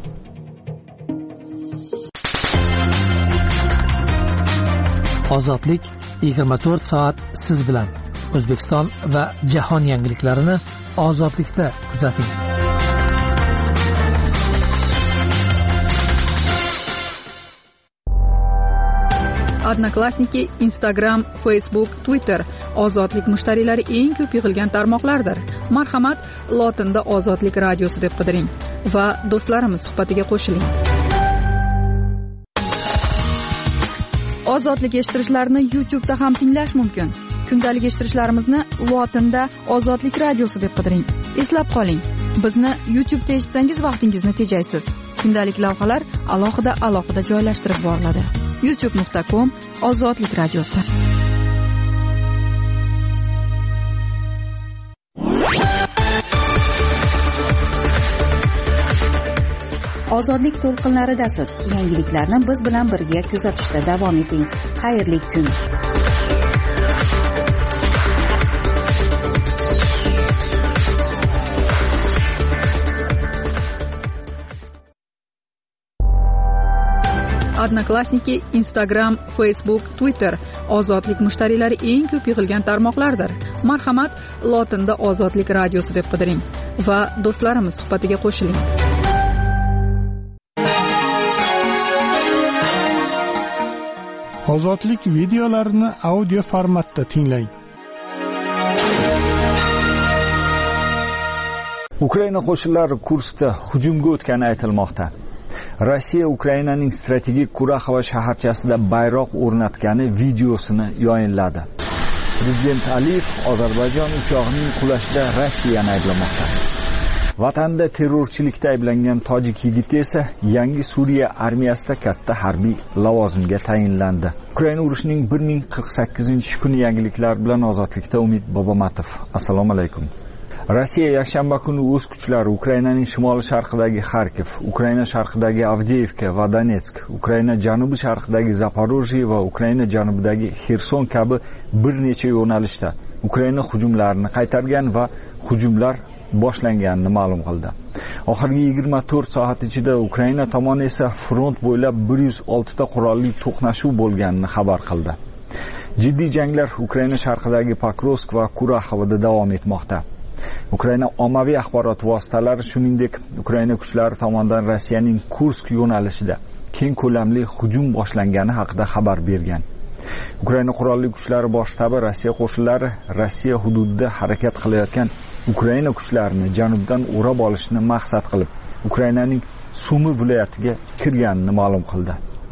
Ozodlik yigirma to'rt soat siz bilan. O'zbekiston va jahon yangiliklarini ozodlikda kuzating. Odnoklassniki, Instagram, Facebook, Twitter ozodlik mushtariylari eng ko'p yig'ilgan tarmoqlardir. Marhamat, lotinda Ozodlik radiosi deb qidiring va do'stlarimiz suhbatiga qo'shiling. Ozodlik eshittirishlarni YouTube'da ham tinglash mumkin. Kundalik eshittirishlarimizni lotinda Ozodlik radiosi deb qidiring. Eslab qoling, bizni YouTube'da eshitsangiz vaqtingizni tejaysiz. Kundalik lavhalar alohida alohida joylashtirib boriladi. youtube nuqta com Ozodlik radiosi. ozodlik to'lqinlaridasiz. Yangiliklarni biz bilan birga kuzatishda davom eting. Xayrli kun. Odnoklassniki, Instagram, Facebook, Twitter ozodlik mushtariylari eng ko'p yig'ilgan tarmoqlardir. Marhamat, lotinda Ozodlik radiosi deb qidiring va do'stlarimiz suhbatiga qo'shiling. Ozodlik videolarini audio formatda tinglang. Ukraina qo'shinlari Kurskda hujumga o'tgani aytilmoqda. Rossiya Ukrainaning strategik Kuraxova shaharchasida bayroq o'rnatgani videosini yayinladi. Prezident Aliyev Ozarbayjon uchog'ining qulashida Rossiyani ayblamoqda. Vatanda terrorchilikda ayblangan tojik yigiti esa yangi Suriya armiyasida katta harbiy lavozimga tayinlandi. Ukraina urushining bir ming qirq sakkizinchi kuni yangiliklar bilan Ozodlikda Umid Bobomatov. Assalomu alaykum. Rossiya yakshanba kuni o'z kuchlari Ukrainaning shimoli sharqidagi Xarkov, Ukraina sharqidagi Avdiivka va Donetsk, Ukraina janubi sharqidagi Zaporojye va Ukraina janubidagi Xerson kabi bir necha yo'nalishda Ukraina hujumlarini qaytargan va hujumlar boshlanganini ma'lum qildi. Oxirgi yigirma to'rt soat ichida Ukraina tomoni esa front bo'ylab bir yuz olti ta qurolli to'qnashuv bo'lganini xabar qildi. Jiddiy janglar Ukraina sharqidagi Pokrovsk va Kuraxovda davom etmoqda. Ukraina ommaviy axborot vositalari shuningdek Ukraina kuchlari tomonidan Rossiyaning Kursk yo'nalishida keng ko'lamli hujum boshlangani haqida xabar bergan. Ukraina qurolli kuchlari bosh shtabi Rossiya qo'shinlari Rossiya hududida harakat qilayotgan Ukraina kuchlarini janubdan o'rab olishni maqsad qilib Ukrainaning Sumi viloyatiga kirganini ma'lum qildi.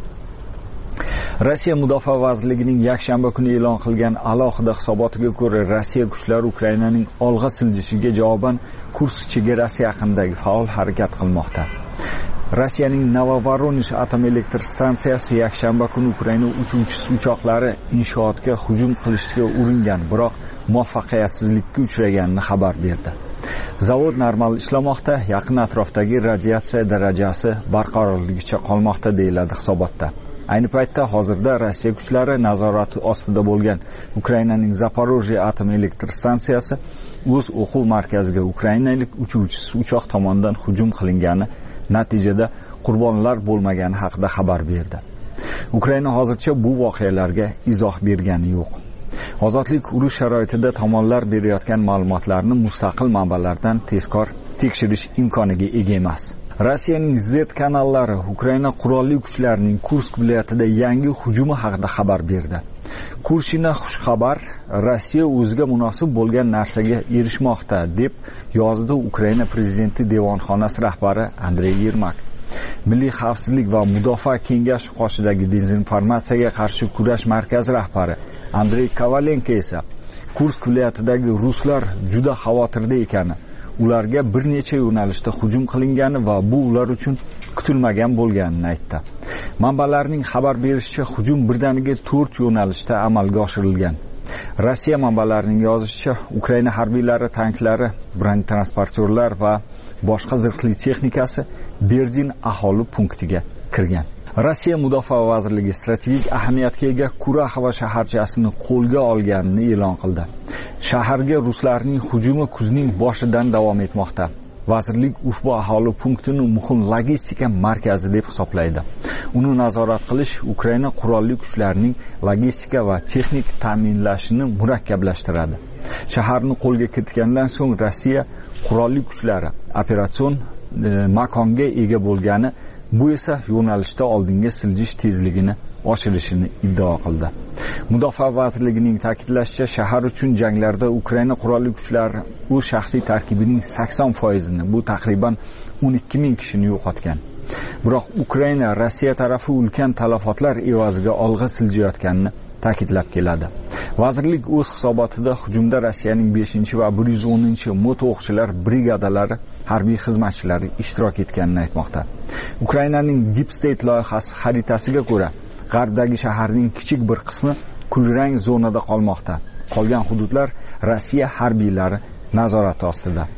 Rossiya Mudofaa vazirligining yakshanba kuni e'lon qilgan alohida hisobotiga ko'ra, Rossiya kuchlari Ukrainaning olg'a siljishiga javoban Kursk chegarasi yaqinidagi faol harakat qilmoqda. Rossiyaning Novovoronish atom elektr stansiyasi yakshanba kuni Ukraina uchuvchisi uchoqlari inshootga hujum qilishga uringan, biroq muvaffaqiyatsizlikka uchraganini xabar berdi. Zavod normal ishlamoqda, yaqin atrofdagi radiatsiya darajasi barqarorligicha qolmoqda deyiladi hisobotda. Ayni paytda hozirda Rossiya kuchlari nazorati ostida bo'lgan Ukrainaning Zaporojye atom elektr stansiyasi o'z o'quv markaziga ukrainalik uchuvchisi uchoq tomonidan hujum qilingani, natijada qurbonlar bo'lmagani haqida xabar berdi. Ukraina hozircha bu voqealarga izoh bergani yo'q. Ozodlik urush sharoitida tomonlar berayotgan ma'lumotlarni mustaqil manbalardan tezkor tekshirish imkoniga ega emas. Rossiyaning Z kanallari Ukraina qurolli kuchlarining Kursk viloyatida yangi hujumi haqida xabar berdi. Kurshina xushxabar, Rossiya o'ziga munosib bo'lgan narsaga erishmoqda deb yozdi Ukraina prezidenti devonxonasi rahbari Andrey Yermak. Milliy xavfsizlik va mudofaa kengashi qoshidagi dezinformatsiyaga qarshi kurash markazi rahbari Andrey Kovalenko esa Kursk viloyatidagi ruslar juda xavotirda ekani, ularga bir necha yo'nalishda hujum qilingani va bu ular uchun kutilmagan bo'lganini aytdi. Manbalarning xabar berishicha, hujum birdaniga to'rt yo'nalishda amalga oshirilgan. Rossiya manbalarining yozishicha, Ukraina harbiylari tanklari, bronetransportyorlar va boshqa zirhli texnikasi Berdin aholi punktiga kirgan. Rossiya Mudofaa vazirligi strategik ahamiyatga ega Kuraxova shaharchasini qo'lga olganini e'lon qildi. Shaharga ruslarning hujumi kuzning boshidan davom etmoqda. Vazirlik ushbu aholi punktini muhim logistika markazi deb hisoblaydi. Uni nazorat qilish Ukraina qurolli kuchlarining logistika va texnik ta'minlashini murakkablashtiradi. Shaharni qo'lga kiritgandan so'ng Rossiya qurolli kuchlari operatsion e, makonga ega bo'lgani, bu esa yo'nalishda oldinga siljish tezligini oshirishini iddao qildi. Mudofaa vazirligining ta'kidlashicha, shahar uchun janglarda Ukraina qurolli kuchlari o'z shaxsiy tarkibining sakson foizini, bu taqriban o'n ikki ming kishini yo'qotgan. Biroq Ukraina Rossiya tarafi ulkan talafotlar evaziga olg'a siljayotganini ta'kidlab keladi. Vazirlik o'z hisobotida hujumda Rossiyaning beshinchi va bir yuz o'ninchi moto o'qchilar brigadalari harbiy xizmatchilari ishtirok etganini aytmoqda. Ukrainaning Deep State loyihasi xaritasiga ko'ra, g'arbdagi shaharning kichik bir qismi kulrang zonada qolmoqda. Qolgan hududlar Rossiya harbiylari nazorati ostida.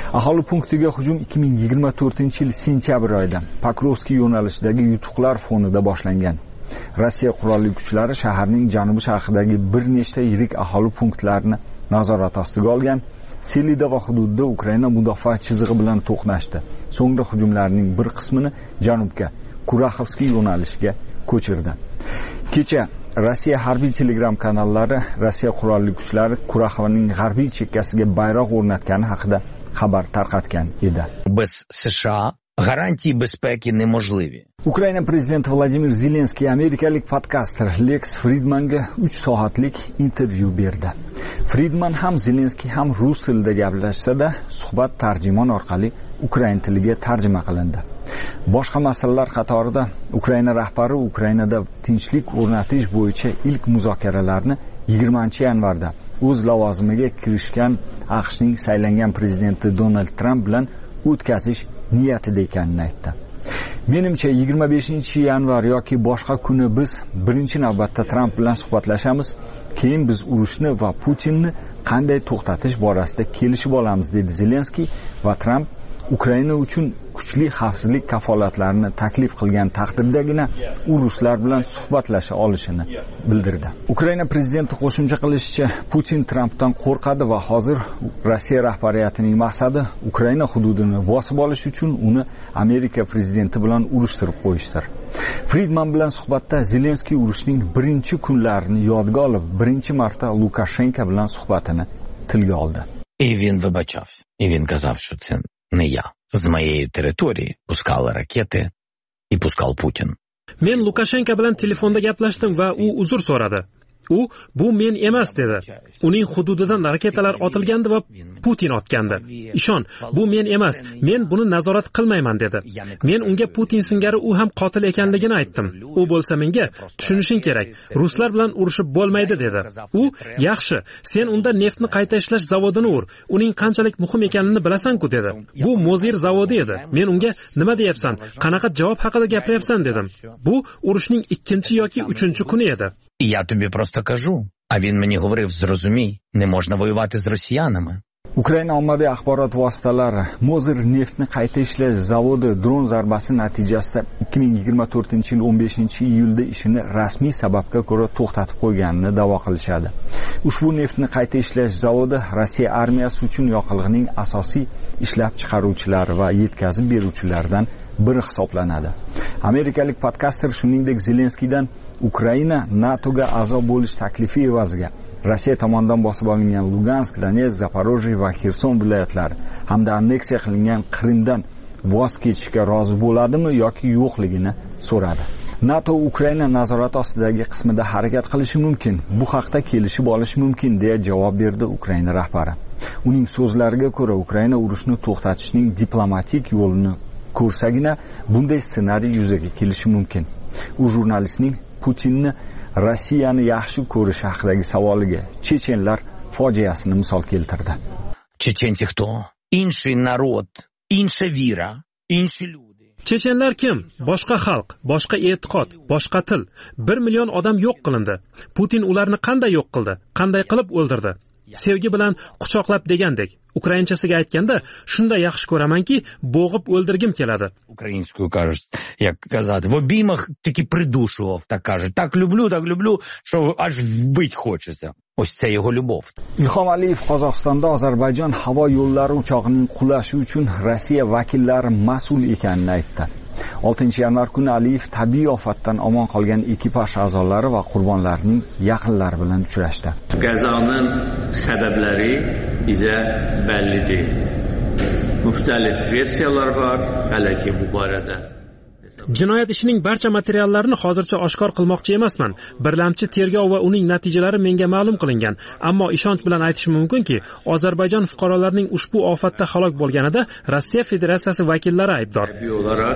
Aholi punktiga hujum ikki ming yigirma to'rtinchi yil sentyabr oyida Pokrovskiy yo'nalishidagi yutuqlar fonida boshlangan. Rossiya qurolli kuchlari shaharning janubi-sharqidagi bir nechta yirik aholi punktlarini nazorat ostiga olgan. Selida va hududda Ukraina mudofaa chizig'i bilan to'qnashdi. So'ngra hujumlarning bir qismini janubga, Kuraxovskiy yo'nalishiga ko'chirdi. Kecha Rossiya harbiy telegram kanallari Rossiya qurolli kuchlari Kuraxovning g'arbiy chekkasiga bayroq o'rnatgani haqida xabar tarqatgan edi. Без США гарантії безпеки неможливі. Ukraina prezidenti Vladimir Zelenskiy amerikalik podkaster Lex Fridmanga uch soatlik intervyu berdi. Fridman ham Zelenskiy ham rus tilida gaplashsa-da, suhbat tarjimon orqali ukrain tiliga tarjima qilindi. Boshqa masalalar qatorida Ukraina rahbari Ukrainada tinchlik o'rnatish bo'yicha ilk muzokaralarni yigirmanchi yanvarda o'z lavozimiga kirishgan AQShning saylangan prezidenti Donald Trump bilan o'tkazish niyatida ekanini aytdi. Menimcha yigirma beshinchi yanvar yoki boshqa kuni biz birinchi navbatda Trump bilan suhbatlashamiz, keyin biz urushni va Putinni qanday to'xtatish borasida kelishib olamiz, dedi Zelenskiy va Trump Ukraina uchun kuchli xavfsizlik kafolatlarini taklif qilgan taqdirdagina u ruslar bilan suhbatlasha olishini bildirdi. Ukraina prezidenti qo'shimcha qilishicha, Putin Trampdan qo'rqadi va hozir Rossiya rahbariyatining maqsadi Ukraina hududini bosib olish uchun uni Amerika prezidenti bilan urushtirib qo'yishdir. Friedman bilan suhbatda Zelenskiy urushning birinchi kunlarini yodga olib, birinchi marta Lukashenko bilan suhbatini tilga oldi. І він вибачався. І він казав, що це не я. З моєї території пускали ракети і пускав Путін. Men Lukashenko bilan telefonda gaplashdim va u uzr so'radi. U bu men emas dedi. Uning hududidan raketalar otilgandi va Putin otgandi. Ishon, bu men emas. Men buni nazorat qilmayman dedi. Men unga Putin singari u ham qotil ekanligini aytdim. U bo'lsa menga tushunishing kerak. Ruslar bilan urushib bo'lmaydi dedi. U, yaxshi, sen unda neftni qayta ishlash zavodini ur. Uning qanchalik muhim ekanini bilasan-ku dedi. Bu Mozir zavodi edi. Men unga nima deyapsan? Qanaqa javob haqida gapiryapsan dedim. Bu urushning ikkinchi yoki uchinchi kuni edi. Я тобі просто кажу, а він мені говорив, зрозумій, не можна воювати з росіянами. Ukraina ommaviy axborot vositalari Mozir neftni qayta ishlash zavodi dron zarbasi natijasida ikki ming yigirma to'rtinchi yil o'n beshinchi iyulda ishini rasmiy sababga ko'ra to'xtatib qo'yganini da'vo qilishadi. Ushbu neftni qayta ishlash zavodi Rossiya armiyasi uchun yoqilg'ining asosiy ishlab chiqaruvchilari va yetkazib beruvchilaridan biri hisoblanadi. Amerikalik podkaster shuningdek Zelenskiydan Ukraina NATOga a'zo bo'lish taklifi evaziga Rossiya tomonidan bosib olingan Lugansk, Donetsk, Zaporojye va Xerson viloyatlari hamda anneksiya qilingan Qrimdan voz kechishga rozi bo'ladimi yoki yo'qligini so'radi. NATO Ukraina nazorati ostidagi qismida harakat qilishi mumkin, bu haqda kelishib olish mumkin deya javob berdi Ukraina rahbari. Uning so'zlariga ko'ra, Ukraina urushni to'xtatishning diplomatik yo'lini ko'rsagina bunday ssenariy yuzaga kelishi mumkin. U jurnalistning Putinni Rossiyani yaxshi ko'rish haqidagi savoliga chechenlar fojiasini misol keltirdi. Chechenci кто? Інший народ, інша віра, інші люди. Chechenlar kim? Boshqa xalq, boshqa e'tiqod, boshqa til. bir million odam yo'q qilindi. Putin ularni qanday yo'q qildi? Qanday qilib o'ldirdi? Sevgi bilan quchoqlab degandek. Ukrainchasiga aytganda, shunda yaxshi ko'ramanki, bo'g'ib o'ldirgim keladi. Українською кажуть, як казати, в обіймах тільки придушував, так каже. Так люблю, так люблю, що аж вбить хочеться. Ось це його любов. Ilhom Aliyev Qozog'istonda Ozarbayjon havo yo'llari uchoqining qulashi uchun Rossiya vakillari mas'ul ekanini aytdi. oltinchi yanvar kuni Aliyev tabiiy ofatdan omon qolgan ekipaj a'zolari va qurbonlarning yaqinlari bilan uchrashdi. Qəzanın səbəbləri bizə bəllidir. Müxtəlif versiyalar var, hələ ki bu barədə. Jinoyat ishining barcha materiallarini hozircha oshkor qilmoqchi emasman. Birlamchi tergov va uning natijalari menga ma'lum qilingan, ammo ishonch bilan aytishim mumkinki, Ozarbayjon fuqarolarining ushbu ofatda halok bo'lganida Rossiya Federatsiyasi vakillari aybdor. Bir olaraq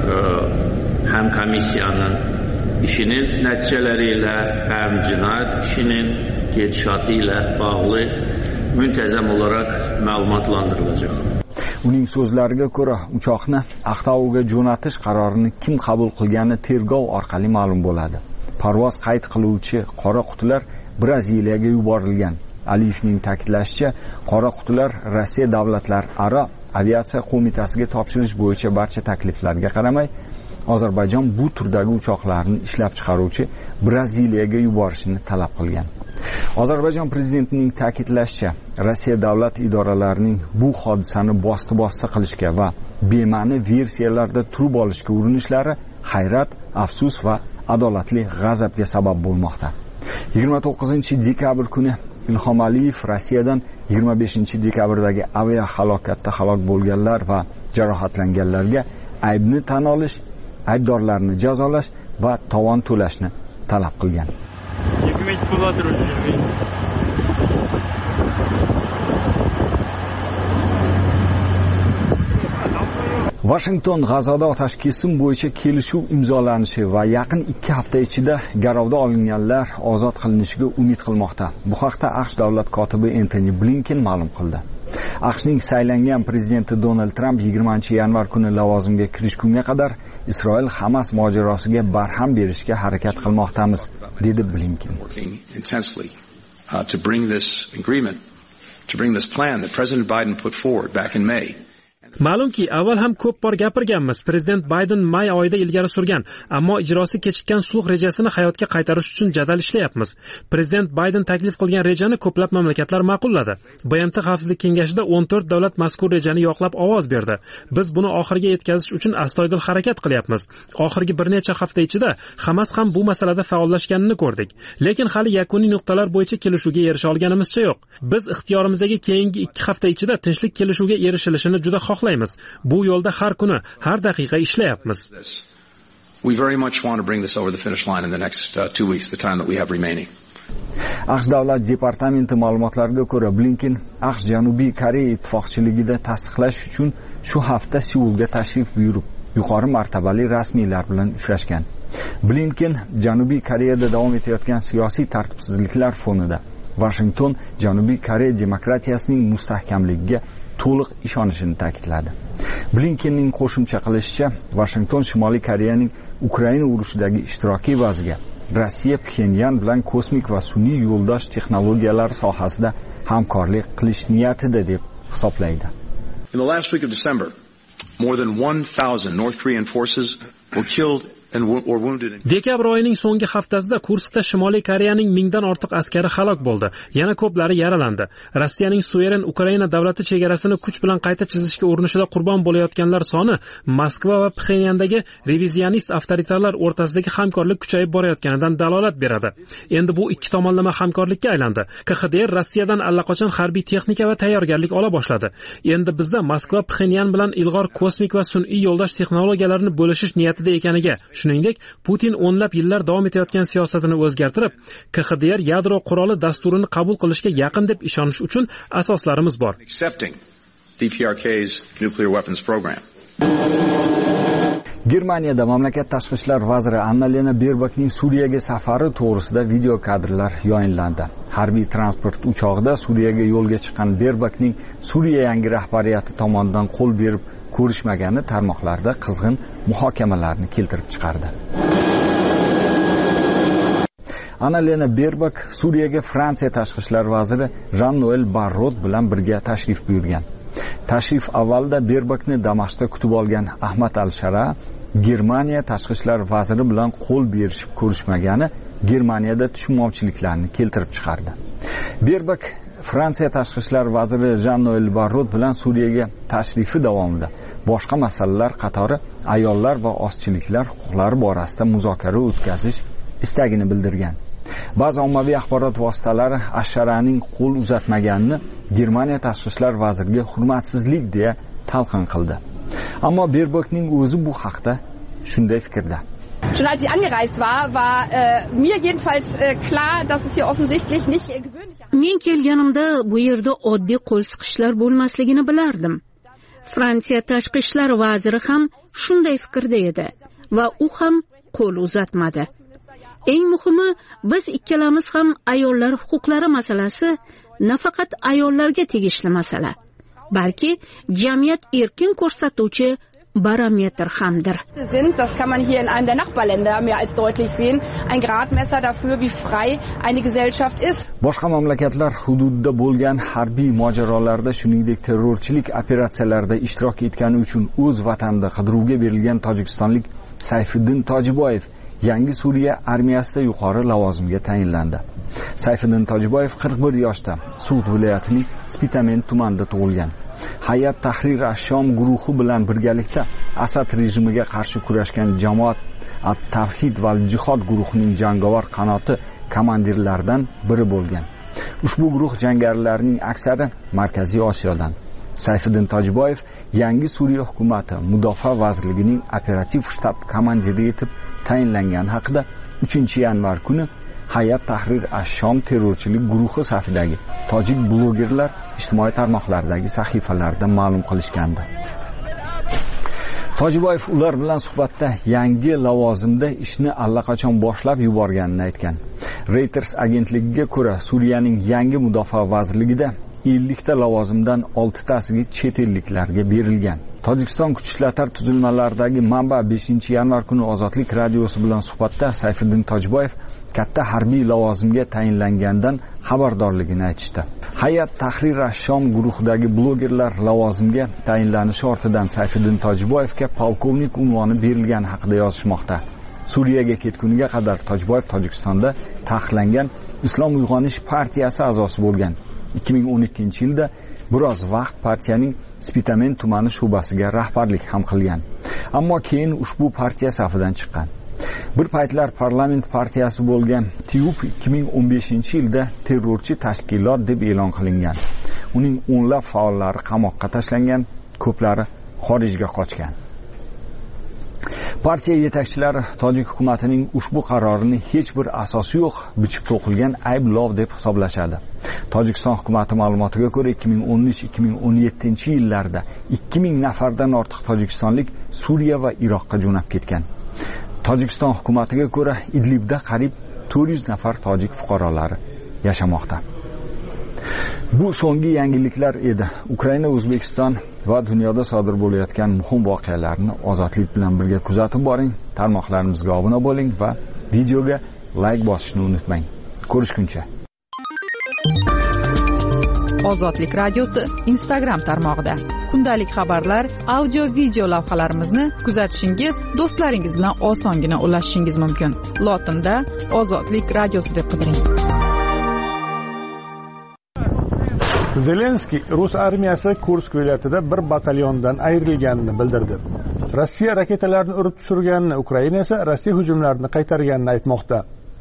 həm komissiyanın işinin nəticələri ilə, həm cinayət işinin gedişatı ilə bağlı müntəzəm olaraq məlumatlandırılacaq. Uning so'zlariga ko'ra, uchoqni Aqtauga jo'natish qarorini kim qabul qilgani tergov orqali ma'lum bo'ladi. Parvoz qayd qiluvchi qora qutilar Braziliyaga yuborilgan. Aliyevning ta'kidlashicha, qora qutilar Rossiya davlatlararo aviatsiya qo'mitasiga topshirish bo'yicha barcha takliflarga qaramay, Ozarbayjon bu turdagi uchoqlarni ishlab chiqaruvchi Braziliyaga yuborishni talab qilgan. Ozarbayjon prezidentining ta'kidlashicha, Rossiya davlat idoralarining bu hodisani bosti-bosti qilishga va bema'ni versiyalarda turib olishga urinishlari hayrat, afsus va adolatli g'azabga sabab bo'lmoqda. yigirma to'qqizinchi dekabr kuni Ilhom Aliyev Rossiyadan yigirma beshinchi dekabrdagi avia halokatda halok bo'lganlar va jarohatlanganlarga aybni tan olish, aybdorlarni jazolash va tovon to'lashni talab qilgan. Washington G'azoda otash kesim bo'yicha kelishuv imzolanishi va yaqin ikki hafta ichida garovda olinganlar ozod qilinishiga umid qilmoqda. Bu haqda AQSh davlat kotibi Antony Blinken ma'lum qildi. AQShning saylangan prezidenti Donald Trump yigirmanchi yanvar kuni lavozimga kirishgunga qadar Isroil Hamas mojarosiga barham berishga harakat qilmoqdamiz, dedi Blinken. To bring this agreement, to bring this plan that President Biden put forward back in May. Ma'lumki, avval ham ko'p bor gapirganmiz. Prezident Bayden may oyida ilgari surgan, ammo ijrosi kechikkan sulh rejasini hayotga qaytarish uchun jadal ishlayapmiz. Prezident Bayden taklif qilgan rejani ko'plab mamlakatlar ma'qulladi. B M T Xavfsizlik kengashida o'n to'rt davlat mazkur rejani yoqlab ovoz berdi. Biz buni oxiriga yetkazish uchun astoydil harakat qilyapmiz. Oxirgi bir necha hafta ichida Hamas ham bu masalada faollashganini ko'rdik. Lekin hali yakuniy nuqtalar bo'yicha kelishuvga erisha olganimizcha yo'q. Biz ixtiyorimizdagi keyingi ikki hafta ichida tinchlik kelishuvga erishilishini juda xohlaymiz. Bu yo'lda har kuni, har daqiqa ishlayapmiz. We very much want to bring this over the finish line in the next uh, two weeks, the time that we have remaining. AQSh davlat departamenti ma'lumotlariga ko'ra, Blinken AQSh Janubiy Koreya ittifoqchiligida tasdiqlash uchun shu hafta Seulga tashrif buyurib, yuqori martabali rasmiylar bilan uchrashgan. Blinken Janubiy Koreyada davom etayotgan siyosiy tartibsizliklar fonida Washington Janubiy Koreya demokratiyasining mustahkamligiga to'liq ishonishini ta'kidladi. Blinkenning qo'shimcha qilishicha, Washington Shimoliy Koreyaning Ukraina urushidagi ishtiroki evaziga Rossiya Pxenyan bilan kosmik va sun'iy yo'ldosh texnologiyalar sohasida hamkorlik qilish niyatida deb hisoblaydi. In the last week of December, more than one thousand North Korean forces were killed Dekabr oyining so'nggi haftasida Kurskda Shimoliy Koreyaning mingdan ortiq askari halok bo'ldi. Yana ko'plari yaralandi. Rossiyaning suveren Ukraina davlati chegarasini kuch bilan qayta chizishga urinishida qurbon bo'layotganlar soni Moskva va Pxenyandagi revizionist avtoritarlar o'rtasidagi hamkorlik kuchayib borayotganidan dalolat beradi. Endi bu ikki tomonlama hamkorlikka aylandi. K X D R Rossiyadan allaqachon harbiy texnika va tayyorgarlik ola boshladi. Endi bizda Moskva Pxenyan bilan ilg'or kosmik va sun'iy yo'ldosh texnologiyalarini bo'lishish niyatida ekaniga, shuningdek, Putin o'nlab yillar davom etayotgan siyosatini o'zgartirib, K X D R yadro quroli dasturini qabul qilishga yaqin deb ishonish uchun asoslarimiz bor. Germaniyada mamlakat tashqi ishlar vaziri Annalena Baerbockning Suriyaga safari to'g'risida video kadrlar yayınlandi. Harbiy transport uchog'ida Suriyaga yo'lga chiqqan Baerbockning Suriya yangi rahbariyati tomonidan qo'l berib ko'rishmagani tarmoqlarda qizg'in muhokamalarni keltirib chiqardi. Annalena Baerbock Suriyaga Fransiya tashqi ishlar vaziri Jean-Noël Barrot bilan birga tashrif buyurgan. Tashrif avvalda Baerbockni Damashqda kutib olgan Ahmad al-Shara Germaniya tashqi ishlar vaziri bilan qo'l berishib ko'rishmagani Germaniyada tushunmovchiliklarni keltirib chiqardi. Baerbock Fransiya tashqi ishlar vaziri Jean-Noël Barrot bilan Suriyaga tashrifi davomida boshqa masalalar qatori ayollar va ozchiliklar huquqlari borasida muzokara o'tkazish istagini bildirgan. Ba'zi ommaviy axborot vositalari Asharaning qo'l uzatmaganini Germaniya tashqi ishlar vaziriga hurmatsizlik deya talqin qildi. Ammo Baerbockning o'zi bu haqda shunday fikrda. Schon als ich angereist war, war äh, mir jedenfalls äh, klar, dass es hier offensichtlich nicht äh, gewöhnlich ist. Men kelganimda bu yerda oddiy qo'l siqishlar bo'lmasligini bilardim. Fransiya tashqi ishlar vaziri ham shunday fikrda edi va u ham qo'l uzatmadi. Eng muhimi, biz ikkalamiz ham ayollar huquqlari masalasi nafaqat ayollarga tegishli masala, balki jamiyat erkin ko'rsatuvchi barometr hamdir. Das kann man hier in einem der Nachbarländer mehr als deutlich sehen. Ein Gradmesser dafür, wie frei eine Gesellschaft ist. Boshqa mamlakatlar hududida bo'lgan harbiy mojarolarda, shuningdek terrorchilik operatsiyalarida ishtirok etgani uchun o'z vatanida qidiruvga berilgan tojikistonlik Sayfiddin Tojiboyev yangi Suriya armiyasida yuqori lavozimga tayinlandi. Sayfiddin Tojiboyev qirq bir yoshda, Sud viloyatining Spitamen tumanida tug'ilgan. Hayat Tahrir ash-Shom guruhi bilan birgalikda Asad rejimiga qarshi kurashgan Jamoat at-Tavhid va Jihod guruhining jangovar qanoti komandirlaridan biri bo'lgan. Ushbu guruh jangarilarining aksari Markaziy Osiyodan. Sayfiddin Tojiboyev yangi Suriya hukumati Mudofaa vazirligining operativ shtab komandiri etib tayinlangan haqida uchinchi yanvar kuni Hayat Tahrir ash-Shom terrorchilik guruhi safidagi tojik blogerlar ijtimoiy tarmoqlardagi sahifalarida ma'lum qilishgandi. Tojiboyev ular bilan suhbatda yangi lavozimda ishni allaqachon boshlab yuborganini aytgan. Reuters agentligiga ko'ra, Suriyaning yangi mudofaa vazirligida ellik ta lavozimdan olti tasiga chet elliklarga berilgan. Tojikiston kuch ishlatar tuzilmalaridagi manba beshinchi yanvar kuni Ozodlik radiosi bilan suhbatda Sayfiddin Tojiboyev katta harbiy lavozimga tayinlangandan xabardorligini aytishdi. Hayat Tahrir ash-Shom guruhidagi blogerlar lavozimga tayinlanishi ortidan Sayfiddin Tojiboyevga polkovnik unvoni berilgani haqida yozishmoqda. Suriyaga ketguniga qadar Tojiboyev Tojikistonda taqiqlangan Islom uyg'onish partiyasi a'zosi bo'lgan. ikki ming o'n ikkinchi yilda biroz vaqt partiyaning Spitamen tumani shubasiga rahbarlik ham qilgan. Ammo keyin ushbu partiya safidan chiqqan. Bir paytlar parlament partiyasi bo'lgan T U P ikki ming o'n beshinchi yilda terrorchi tashkilot deb e'lon qilingan. Uning o'nlab faollari qamoqqa tashlangan, ko'plari xorijga qochgan. Partiya yetakchilari tojik hukumatining ushbu qarorini hech bir asosi yo'q, bichib to'qilgan ayblov deb hisoblashadi. Tojikiston hukumati ma'lumotiga ko'ra, ikki ming o'n uch ikki ming o'n yettinchi yillarda ikki ming nafardan ortiq tojikistonlik Suriya va Iroqqa jo'nab ketgan. Tojikiston hukumatiga ko'ra, Idlibda qariyb to'rt yuz nafar tojik fuqarolari yashamoqda. Bu so'nggi yangiliklar edi. Ukraina, O'zbekiston va dunyoda sodir bo'layotgan muhim voqealarni Ozodlik bilan birga kuzatib boring. Tarmoqlarimizga obuna bo'ling va videoga like bosishni unutmang. Ko'rishguncha. Ozodlik radiosi Instagram tarmog'ida kundalik xabarlar, audio video lavhalarimizni kuzatishingiz, do'stlaringiz bilan osongina ulashishingiz mumkin. Lotinda Ozodlik radiosi deb qidiring. Zelenskiy Rus armiyasi Kursk viloyatida bir batalyondan ayrilganini bildirdi. Rossiya raketalarni urib tushirganini, Ukraina esa Rossiya hujumlarini qaytarganini aytmoqda.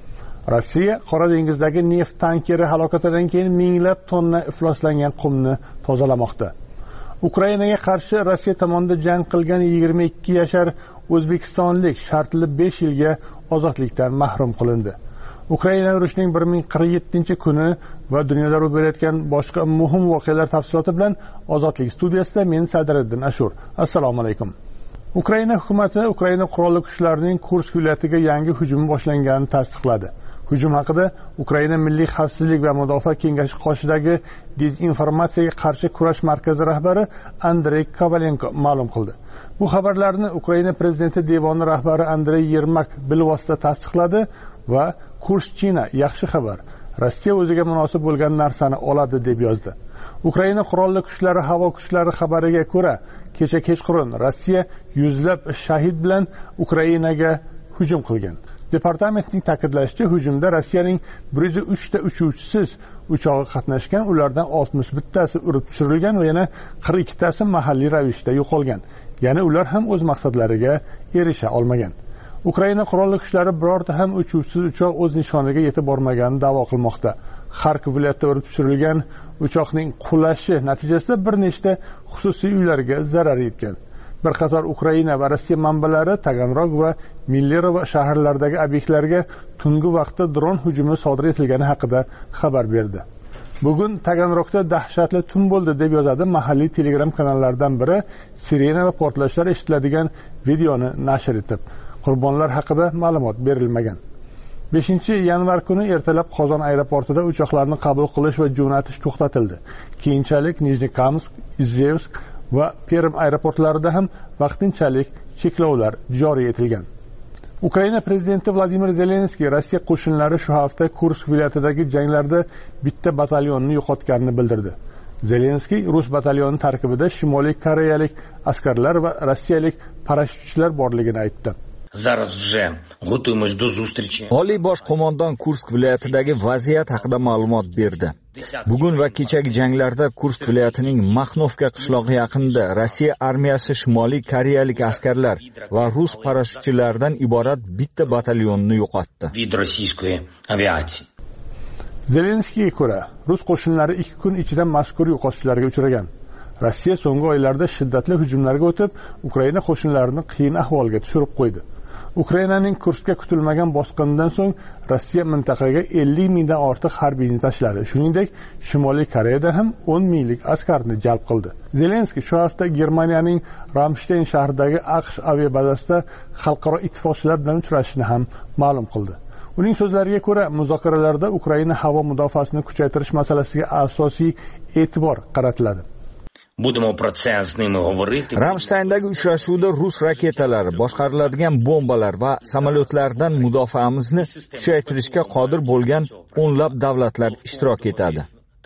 Rossiya Qora dengizdagi neft tankeri halokatidan keyin minglab tonna ifloslangan qumni tozalamoqda. Ukrainaga qarshi Rossiya tomonidan jang qilgan yigirma ikki yashar o'zbekistonlik shartli besh yilga ozodlikdan mahrum qilindi. Ukraina urushining bir ming qirq yettinchi kuni va dunyoda ro'y berayotgan boshqa muhim voqealar tafsiloti bilan Ozodlik studiyasida men Sadriddin Ashur. Assalomu alaykum. Ukraina hukumati Ukraina qurolli kuchlarining Kursk viloyatiga yangi hujum boshlanganini tasdiqladi. Hujum haqida Ukraina Milliy xavfsizlik va mudofaa kengashi qoshidagi dezinformatsiyaga qarshi kurash markazi rahbari Andrey Kovalenko ma'lum qildi. Bu xabarlarni Ukraina prezidenti devoni rahbari Andrey Yermak bilvosita tasdiqladi va Kurshchina yaxshi xabar. Rossiya o'ziga munosib bo'lgan narsani oladi deb yozdi. Ukraina qurolli kuchlari havo kuchlari xabariga ko'ra, kecha kechqurun Rossiya yuzlab shahid bilan Ukrainaga hujum qilgan. Departamentning ta'kidlashicha, hujumda Rossiyaning bir yuz uch ta uchuvchisiz uchog'i qatnashgan, ulardan oltmish bittasi urib tushirilgan va yana qirq ikki tasi mahalliy ravishda yo'qolgan. Ya'ni ular ham o'z maqsadlariga erisha olmagan. Ukraina qurolli kuchlari birorta ham uchuvchisiz uchoq o'z nishoniga yetib bormaganini da'vo qilmoqda. Kharkiv viloyatida urib tushirilgan uchoqning qulashi natijasida bir nechta xususiy uylarga zarar yetgan. Bir qator Ukraina va Rossiya manbalari Taganrog va Millerova shaharlaridagi obyektlarga tungi vaqtda dron hujumi sodir etilgani haqida xabar berdi. Bugun Taganrogda dahshatli tun bo'ldi deb yozadi mahalliy Telegram kanallaridan biri, sirena va portlashlar eshitiladigan videoni nashr etib. Qurbonlar haqida ma'lumot berilmagan. beshinchi yanvar kuni ertalab Qozon aeroportida uchoqlarni qabul qilish va jo'natish to'xtatildi. Keyinchalik Nijnekamsk, Izhevsk va Perm aeroportlarida ham vaqtinchalik cheklovlar joriy etilgan. Ukraina prezidenti Vladimir Zelenskiy Rossiya qo'shinlari shu hafta Kursk viloyatidagi janglarda bitta batalyonni yo'qotganini bildirdi. Zelenskiy Rus batalyoni tarkibida Shimoliy Koreyalik askarlar va rossiyalik parashyutchilar borligini aytdi. Oliy bosh qo'mondon Kursk viloyatidagi vaziyat haqida ma'lumot berdi. Bugun va kechagi janglarda Kursk viloyatining Maxnovka qishlog'i yaqinida Rossiya armiyasi Shimoliy Koreyalik askarlar va rus parashyutchilaridan iborat bitta batalyonni yo'qotdi. Zelenskiyga ko'ra, rus qo'shinlari ikki kun ichida mazkur yo'qotishlarga uchragan. Rossiya so'nggi oylarda shiddatli hujumlarga o'tib, Ukraina qo'shinlarini qiyin ahvolga tushirib qo'ydi. Ukrainaning Kurskka kutilmagan bosqinidan so'ng Rossiya mintaqaga ellik mingdan ortiq harbiyni tashladi. Shuningdek, Shimoliy Koreyada ham o'n minglik askarni jalb qildi. Zelenskiy shu hafta Germaniyaning Ramstein shahridagi AQSh aviabazasida xalqaro ittifoqchilar bilan uchrashishini ham ma'lum qildi. Uning so'zlariga ko'ra, muzokaralarda Ukraina havo mudofaasini kuchaytirish masalasiga asosiy e'tibor qaratiladi. Ramsteyndagi uchrashuvda rus raketalari, boshqariladigan bombalar va samolyotlardan mudofaamizni kuchaytirishga qodir bo'lgan o'nlab davlatlar ishtirok etadi.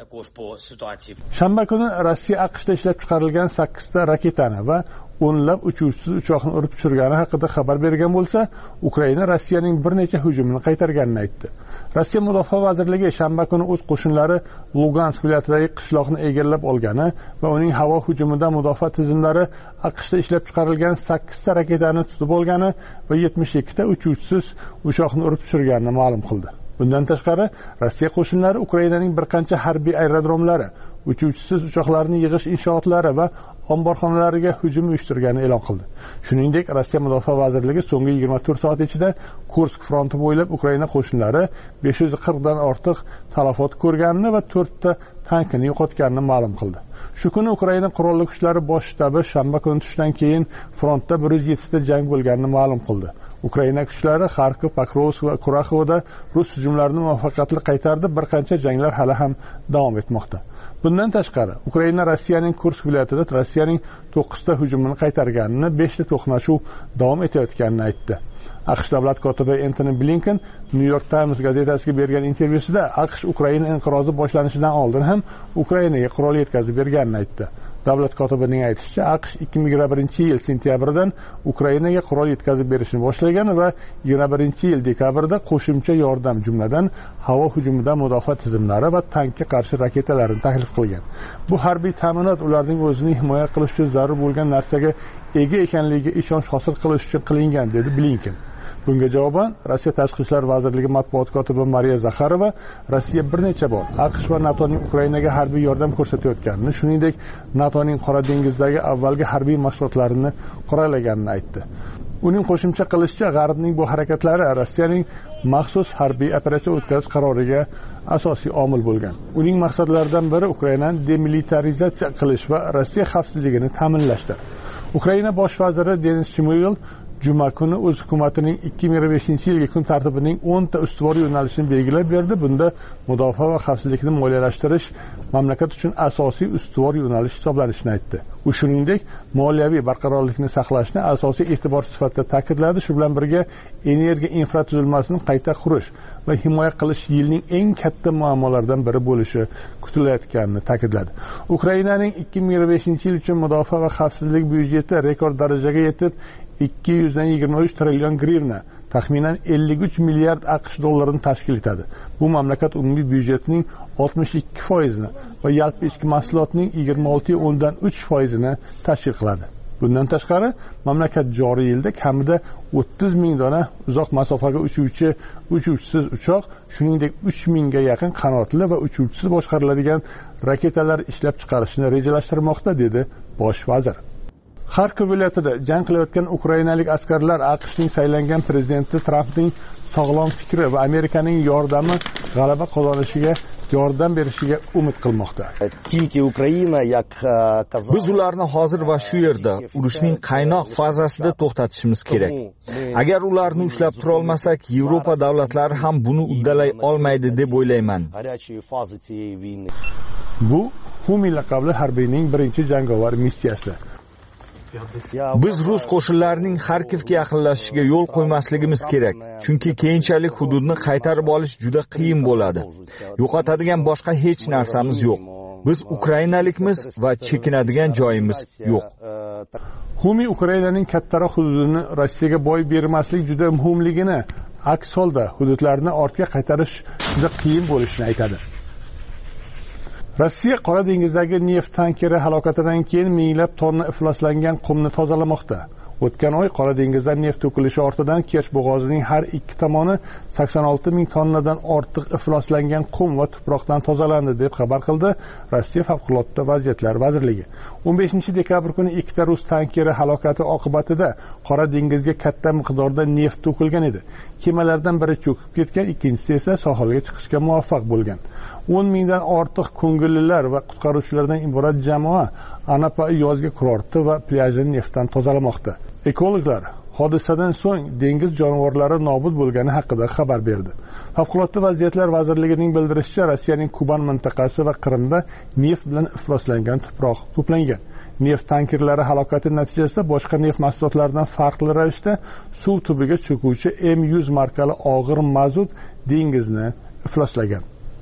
Shanba kuni Rossiya AQShda ishlab chiqarilgan sakkizta raketani va o'nlab uchuvchisiz uchoqni urib tushirgani haqida xabar bergan bo'lsa, Ukraina Rossiyaning bir necha hujumini qaytarganini aytdi. Rossiya Mudofaa vazirligi shanba kuni o'z qo'shinlari Lugansk viloyatidagi qishloqni egallab olgani va uning havo hujumidan mudofaa tizimlari AQShda ishlab chiqarilgan sakkizta raketani tutib olgani va yetmish ikkita uchuvchisiz uchoqni urib tushirganini ma'lum qildi. Bundan tashqari, Rossiya qo'shinlari Ukrainaning bir qancha harbiy aerodromlari, uchuvchisiz uchoqlarni yig'ish inshootlari va omborxonalariga hujum uyushtirganini e'lon qildi. Shuningdek, Rossiya Mudofaa vazirligi so'nggi yigirma to'rt soat ichida Kursk fronti bo'ylab Ukraina qo'shinlari besh yuz qirq dan ortiq talafot ko'rganini va to'rtta tankini yo'qotganini ma'lum qildi. Shu kuni Ukraina qurolli kuchlari bosh shtabi shanba kuni tushdan keyin frontda bir yuz yetti ta jang bo'lganini ma'lum qildi. Ukraina kuchlari Kharkov, Pokrovsk va Kuraxovda rus hujumlarini muvaffaqiyatli qaytardi. Bir qancha janglar hali ham davom etmoqda. Bundan tashqari, Ukraina Rossiyaning Kursk viloyatida Rossiyaning to'qqizta hujumini qaytarganini, beshta to'qnashuv davom etayotganini aytdi. AQSh davlat kotibi Antony Blinken New York Times gazetasiga bergan intervyusida AQSh Ukraina inqirozi boshlanishidan oldin ham Ukrainaga qurol yetkazib berganini aytdi. Davlat kotibining aytishicha, AQSh ikki ming yigirma birinchi yil sentyabrdan Ukrainaga qurol yetkazib berishni boshlagan va yigirma birinchi yil dekabrda qo'shimcha yordam, jumladan havo hujumidan mudofaa tizimlari va tankga qarshi raketalarni taklif qilgan. Bu harbiy ta'minot ularning o'zini himoya qilish uchun zarur bo'lgan narsaga ega ekanligiga ishonch hosil qilish uchun qilingan, dedi Blinken. Bunga javoban Rossiya Tashqi ishlar vazirligi matbuot kotibi Mariya Zakharova Rossiya bir necha bor AQSh va NATOning Ukrainaga harbiy yordam ko'rsatayotganini, shuningdek NATOning Qora dengizdagi avvalgi harbiy mashg'ulotlarini qoralaganini aytdi. Uning qo'shimcha qilishicha, G'arbning bu harakatlari Rossiyaning maxsus harbiy operatsiya o'tkazish qaroriga asosiy omil bo'lgan. Uning maqsadlaridan biri Ukrainani demilitarizatsiya qilish va Rossiya xavfsizligini ta'minlashdir. Ukraina bosh vaziri Denis Shmyhal Juma kuni o'z hukumatining ikki ming yigirma beshinchi yilgi kun tartibining o'nta ustuvor yo'nalishini belgilab berdi. Bunda mudofaa va xavfsizlikni moliyalashtirish mamlakat uchun asosiy ustuvor yo'nalish hisoblanishini aytdi. U shuningdek, moliyaviy barqarorlikni saqlashni asosiy e'tibor sifatida ta'kidladi. Shu bilan birga energiya infratuzilmasini qayta qurish va himoya qilish yilning eng katta muammolaridan biri bo'lishi kutilayotganini ta'kidladi. Ukrainaning ikki ming yigirma beshinchi yil uchun mudofaa va xavfsizlik byudjeti rekord darajaga yetib, ikki yuz yigirma uch trillion grivna, taxminan ellik uch milliard AQSh dollarini tashkil etadi. Bu mamlakat umumiy byudjetining oltmish ikki foizini va yalpi ichki mahsulotning yigirma olti nuqta o'ndan uch foizini tashkil qiladi. Bundan tashqari, mamlakat joriy yilda kamida o'ttiz ming dona uzoq masofaga uchuvchi, uchuvchisiz uchoq, shuningdek uch mingga yaqin qanotli va uchuvchisiz boshqariladigan raketalar ishlab chiqarishni rejalashtirmoqda, dedi bosh vazir. Kharkov viloyatida jang qilayotgan ukrainalik askarlar AQShning saylangan prezidenti Trampning sog'lom fikri va Amerikaning yordami g'alaba qozonishiga yordam berishiga umid qilmoqda. Biz ularni hozir va shu yerda urushning qaynoq fazasida to'xtatishimiz kerak. Agar ularni ushlab tura olmasak, Yevropa davlatlari ham buni uddalay olmaydi deb o'ylayman. Bu Humi laqabli harbiyning birinchi jangovar missiyasi. Biz rus qo'shinlarining Xarkivga yaqinlashishiga yo'l qo'ymasligimiz kerak, chunki keyinchalik hududni qaytarib olish juda qiyin bo'ladi. Yo'qotadigan boshqa hech narsamiz yo'q. Biz ukrainalikmiz va chekinadigan joyimiz yo'q. Humi Ukrainaning kattaroq hududini Rossiyaga boy bermaslik juda muhimligini, aks holda hududlarni ortga qaytarish juda qiyin bo'lishini aytadi. Rossiya Qora dengizdagi neft tankeri halokatidan keyin minglab tonna ifloslangan qumni tozalamoqda. O'tgan oy Qora dengizda neft to'kilishi ortidan Kerch bo'g'ozining har ikki tomoni sakson olti ming tonnadan ortiq ifloslangan qum va tuproqdan tozalandi deb xabar qildi Rossiya favqulodda vaziyatlar vazirligi. o'n beshinchi dekabr kuni ikkita rus tankeri halokati oqibatida Qora dengizga katta miqdorda neft to'kilgan edi. Kemalardan biri cho'kib ketgan, ikkinchisi esa sohilga chiqishga muvaffaq bo'lgan. o'n mingdan ortiq ko'ngillilar va qutqaruvchilardan iborat jamoa Anapa yozgi kurorti va plyajini neftdan tozalamoqda. Ekologlar hodisadan so'ng dengiz jonivorlari nobud bo'lgani haqida xabar berdi. Favqulodda vaziyatlar vazirligining bildirishicha, Rossiyaning Kuban mintaqasi va Qrimda neft bilan ifloslangan tuproq to'plangan. Neft tankerlari halokati natijasida boshqa neft mahsulotlaridan farqli ravishda suv tubiga cho'kuvchi M yuz markali og'ir mazut dengizni ifloslagan.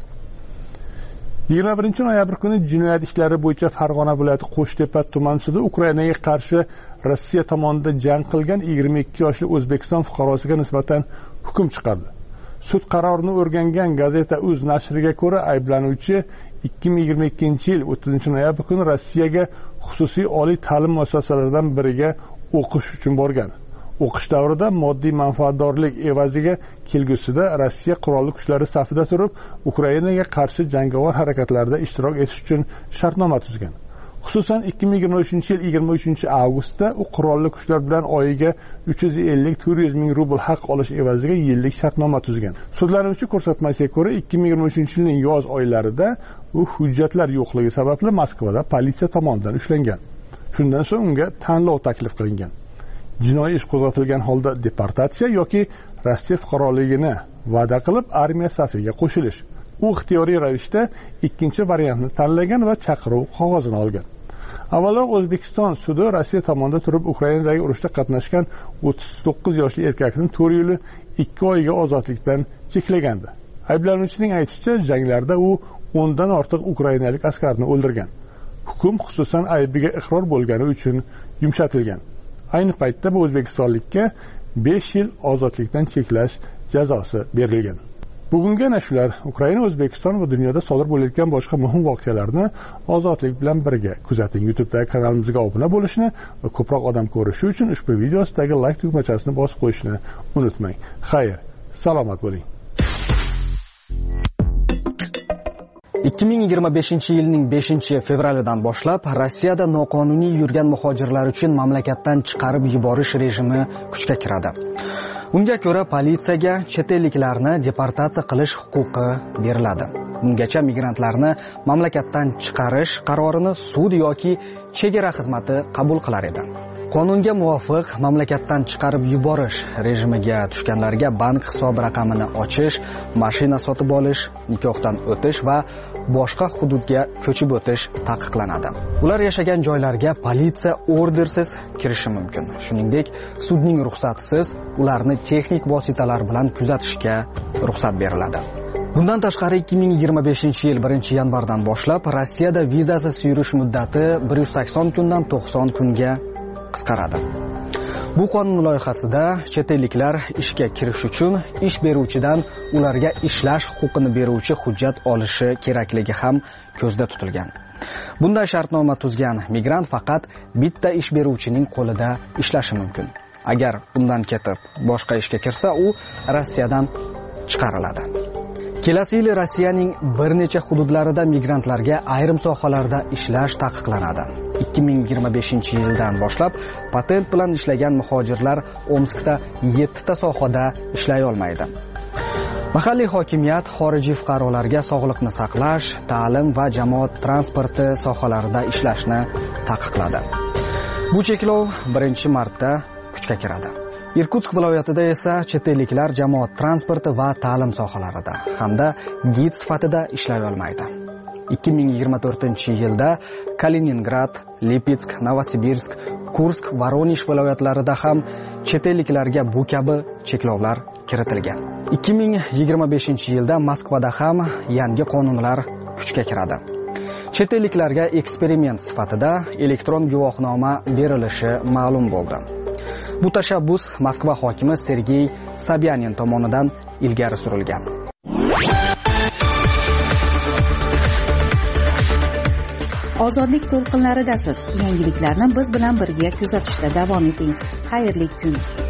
yigirma birinchi noyabr kuni jinoyat ishlari bo'yicha Farg'ona viloyati Qo'shtepa tuman sudi Ukrainaga qarshi Rossiya tomonidan jang qilgan yigirma ikki yoshli O'zbekiston fuqarosiga nisbatan hukm chiqardi. Sud qarorini o'rgangan gazeta Uz nashriga ko'ra, ayblanuvchi ikki ming yigirma ikkinchi yil o'ttizinchi noyabr kuni Rossiyaga xususiy oliy ta'lim muassasalaridan biriga o'qish uchun borgan. O'qish davrida moddiy manfaatdorlik evaziga kelgusida Rossiya qurolli kuchlari safida turib, Ukrainaga qarshi jangovar harakatlarda ishtirok etish uchun shartnoma tuzgan. Xususan ikki ming yigirma uchinchi yil yigirma uchinchi avgustda u qurolli kuchlar bilan oyiga uch yuz ellik to'rt yuz ming rubl haq olish evaziga yillik shartnoma tuzgan. Sudlanuvchi ko'rsatmasiga ko'ra, ikki ming yigirma uchinchi yilning yoz oylarida u hujjatlar yo'qligi sababli Moskvada politsiya tomonidan ushlangan. Shundan so'ng unga tanlov taklif qilingan. Jinoiy ish qo'zg'atilgan holda deportatsiya yoki Rossiya fuqaroligini va'da qilib armiya safiga qo'shilish. U ixtiyoriy ravishda ikkinchi variantni tanlagan va chaqiruv qog'ozini olgan. Avvalroq O'zbekiston sudi Rossiya tomonidan turib Ukrainadagi urushda qatnashgan o'ttiz to'qqiz yoshli erkakni to'rt yil ikki oyga ozodlikdan cheklagandi. Ayblanuvchining aytishicha, janglarda u o'ndan ortiq ukrainalik askarni o'ldirgan. Hukm xususan aybiga iqror bo'lgani uchun yumshatilgan. Ayni paytda bu o'zbekistonlikka besh yil ozodlikdan cheklash jazosi berilgan. Bugungi nashrlar Ukraina, O'zbekiston va dunyoda sodir bo'layotgan boshqa muhim voqealarni ozodlik bilan birga kuzating. YouTube'dagi kanalimizga obuna bo'lishni va ko'proq odam ko'rishi uchun ushbu videosidagi like tugmachasini bosib qo'yishni unutmang. Xayr, salomat bo'ling. ikki ming yigirma beshinchi yilning beshinchi fevralidan boshlab Rossiyada noqonuniy yurgan muhojirlar uchun mamlakatdan chiqarib yuborish rejimi kuchga kiradi. Unga ko'ra politsiyaga chet elliklarni deportatsiya qilish huquqi beriladi. Bungacha migrantlarni mamlakatdan chiqarish qarorini sud yoki chegara xizmati qabul qilar edi. Qonunga muvofiq mamlakatdan chiqarib yuborish rejimiga tushganlarga bank hisob raqamini ochish, mashina sotib olish, nikohdan o'tish va boshqa hududga ko'chib o'tish taqiqlanadi. Ular yashagan joylarga politsiya ordersiz kirishi mumkin. Shuningdek, sudning ruxsatisiz ularni texnik vositalar bilan kuzatishga ruxsat beriladi. Bundan tashqari ikki ming yigirma beshinchi yil birinchi yanvardan boshlab Rossiyada vizasiz yurish muddati bir yuz sakson kundan to'qson kunga qisqaradi. Bu qonun loyihasida chet elliklar ishga kirish uchun ish beruvchidan ularga ishlash huquqini beruvchi hujjat olishi kerakligi ham ko'zda tutilgan. Bunday shartnoma tuzgan migrant faqat bitta ish beruvchining qo'lida ishlashi mumkin. Agar bundan ketib boshqa ishga kirsa, u Rossiyadan chiqariladi. Kelasi yil Rossiyaning bir necha hududlarida migrantlarga ayrim sohalarda ishlash taqiqlanadi. ikki ming yigirma beshinchi yildan boshlab patent bilan ishlagan muhojirlar Omskda yettita sohada ishlay olmaydi. Mahalliy hokimiyat xorijiy fuqarolarga sog'liqni saqlash, ta'lim va jamoat transporti sohalarida ishlashni taqiqladi. Bu cheklov birinchi martda kuchga kiradi. Irkutsk viloyatida esa chet elliklar jamoat transporti va ta'lim sohalarida hamda gid sifatida ishlay olmaydi. ikki ming yigirma to'rtinchi yilda Kaliningrad, Lipetsk, Novosibirsk, Kursk, Voronej viloyatlarida ham chet elliklarga bu kabi cheklovlar kiritilgan. ikki ming yigirma beshinchi yilda Moskvada ham yangi qonunlar kuchga kiradi. Chet elliklarga eksperiment sifatida elektron guvohnoma berilishi ma'lum bo'ldi. Bu tashabbus Moskva hokimi Sergey Sobyanin tomonidan ilgari surilgan. Ozodlik to'lqinlaridasiz. Yangiliklarni biz bilan birga kuzatishda davom eting. Xayrli kun.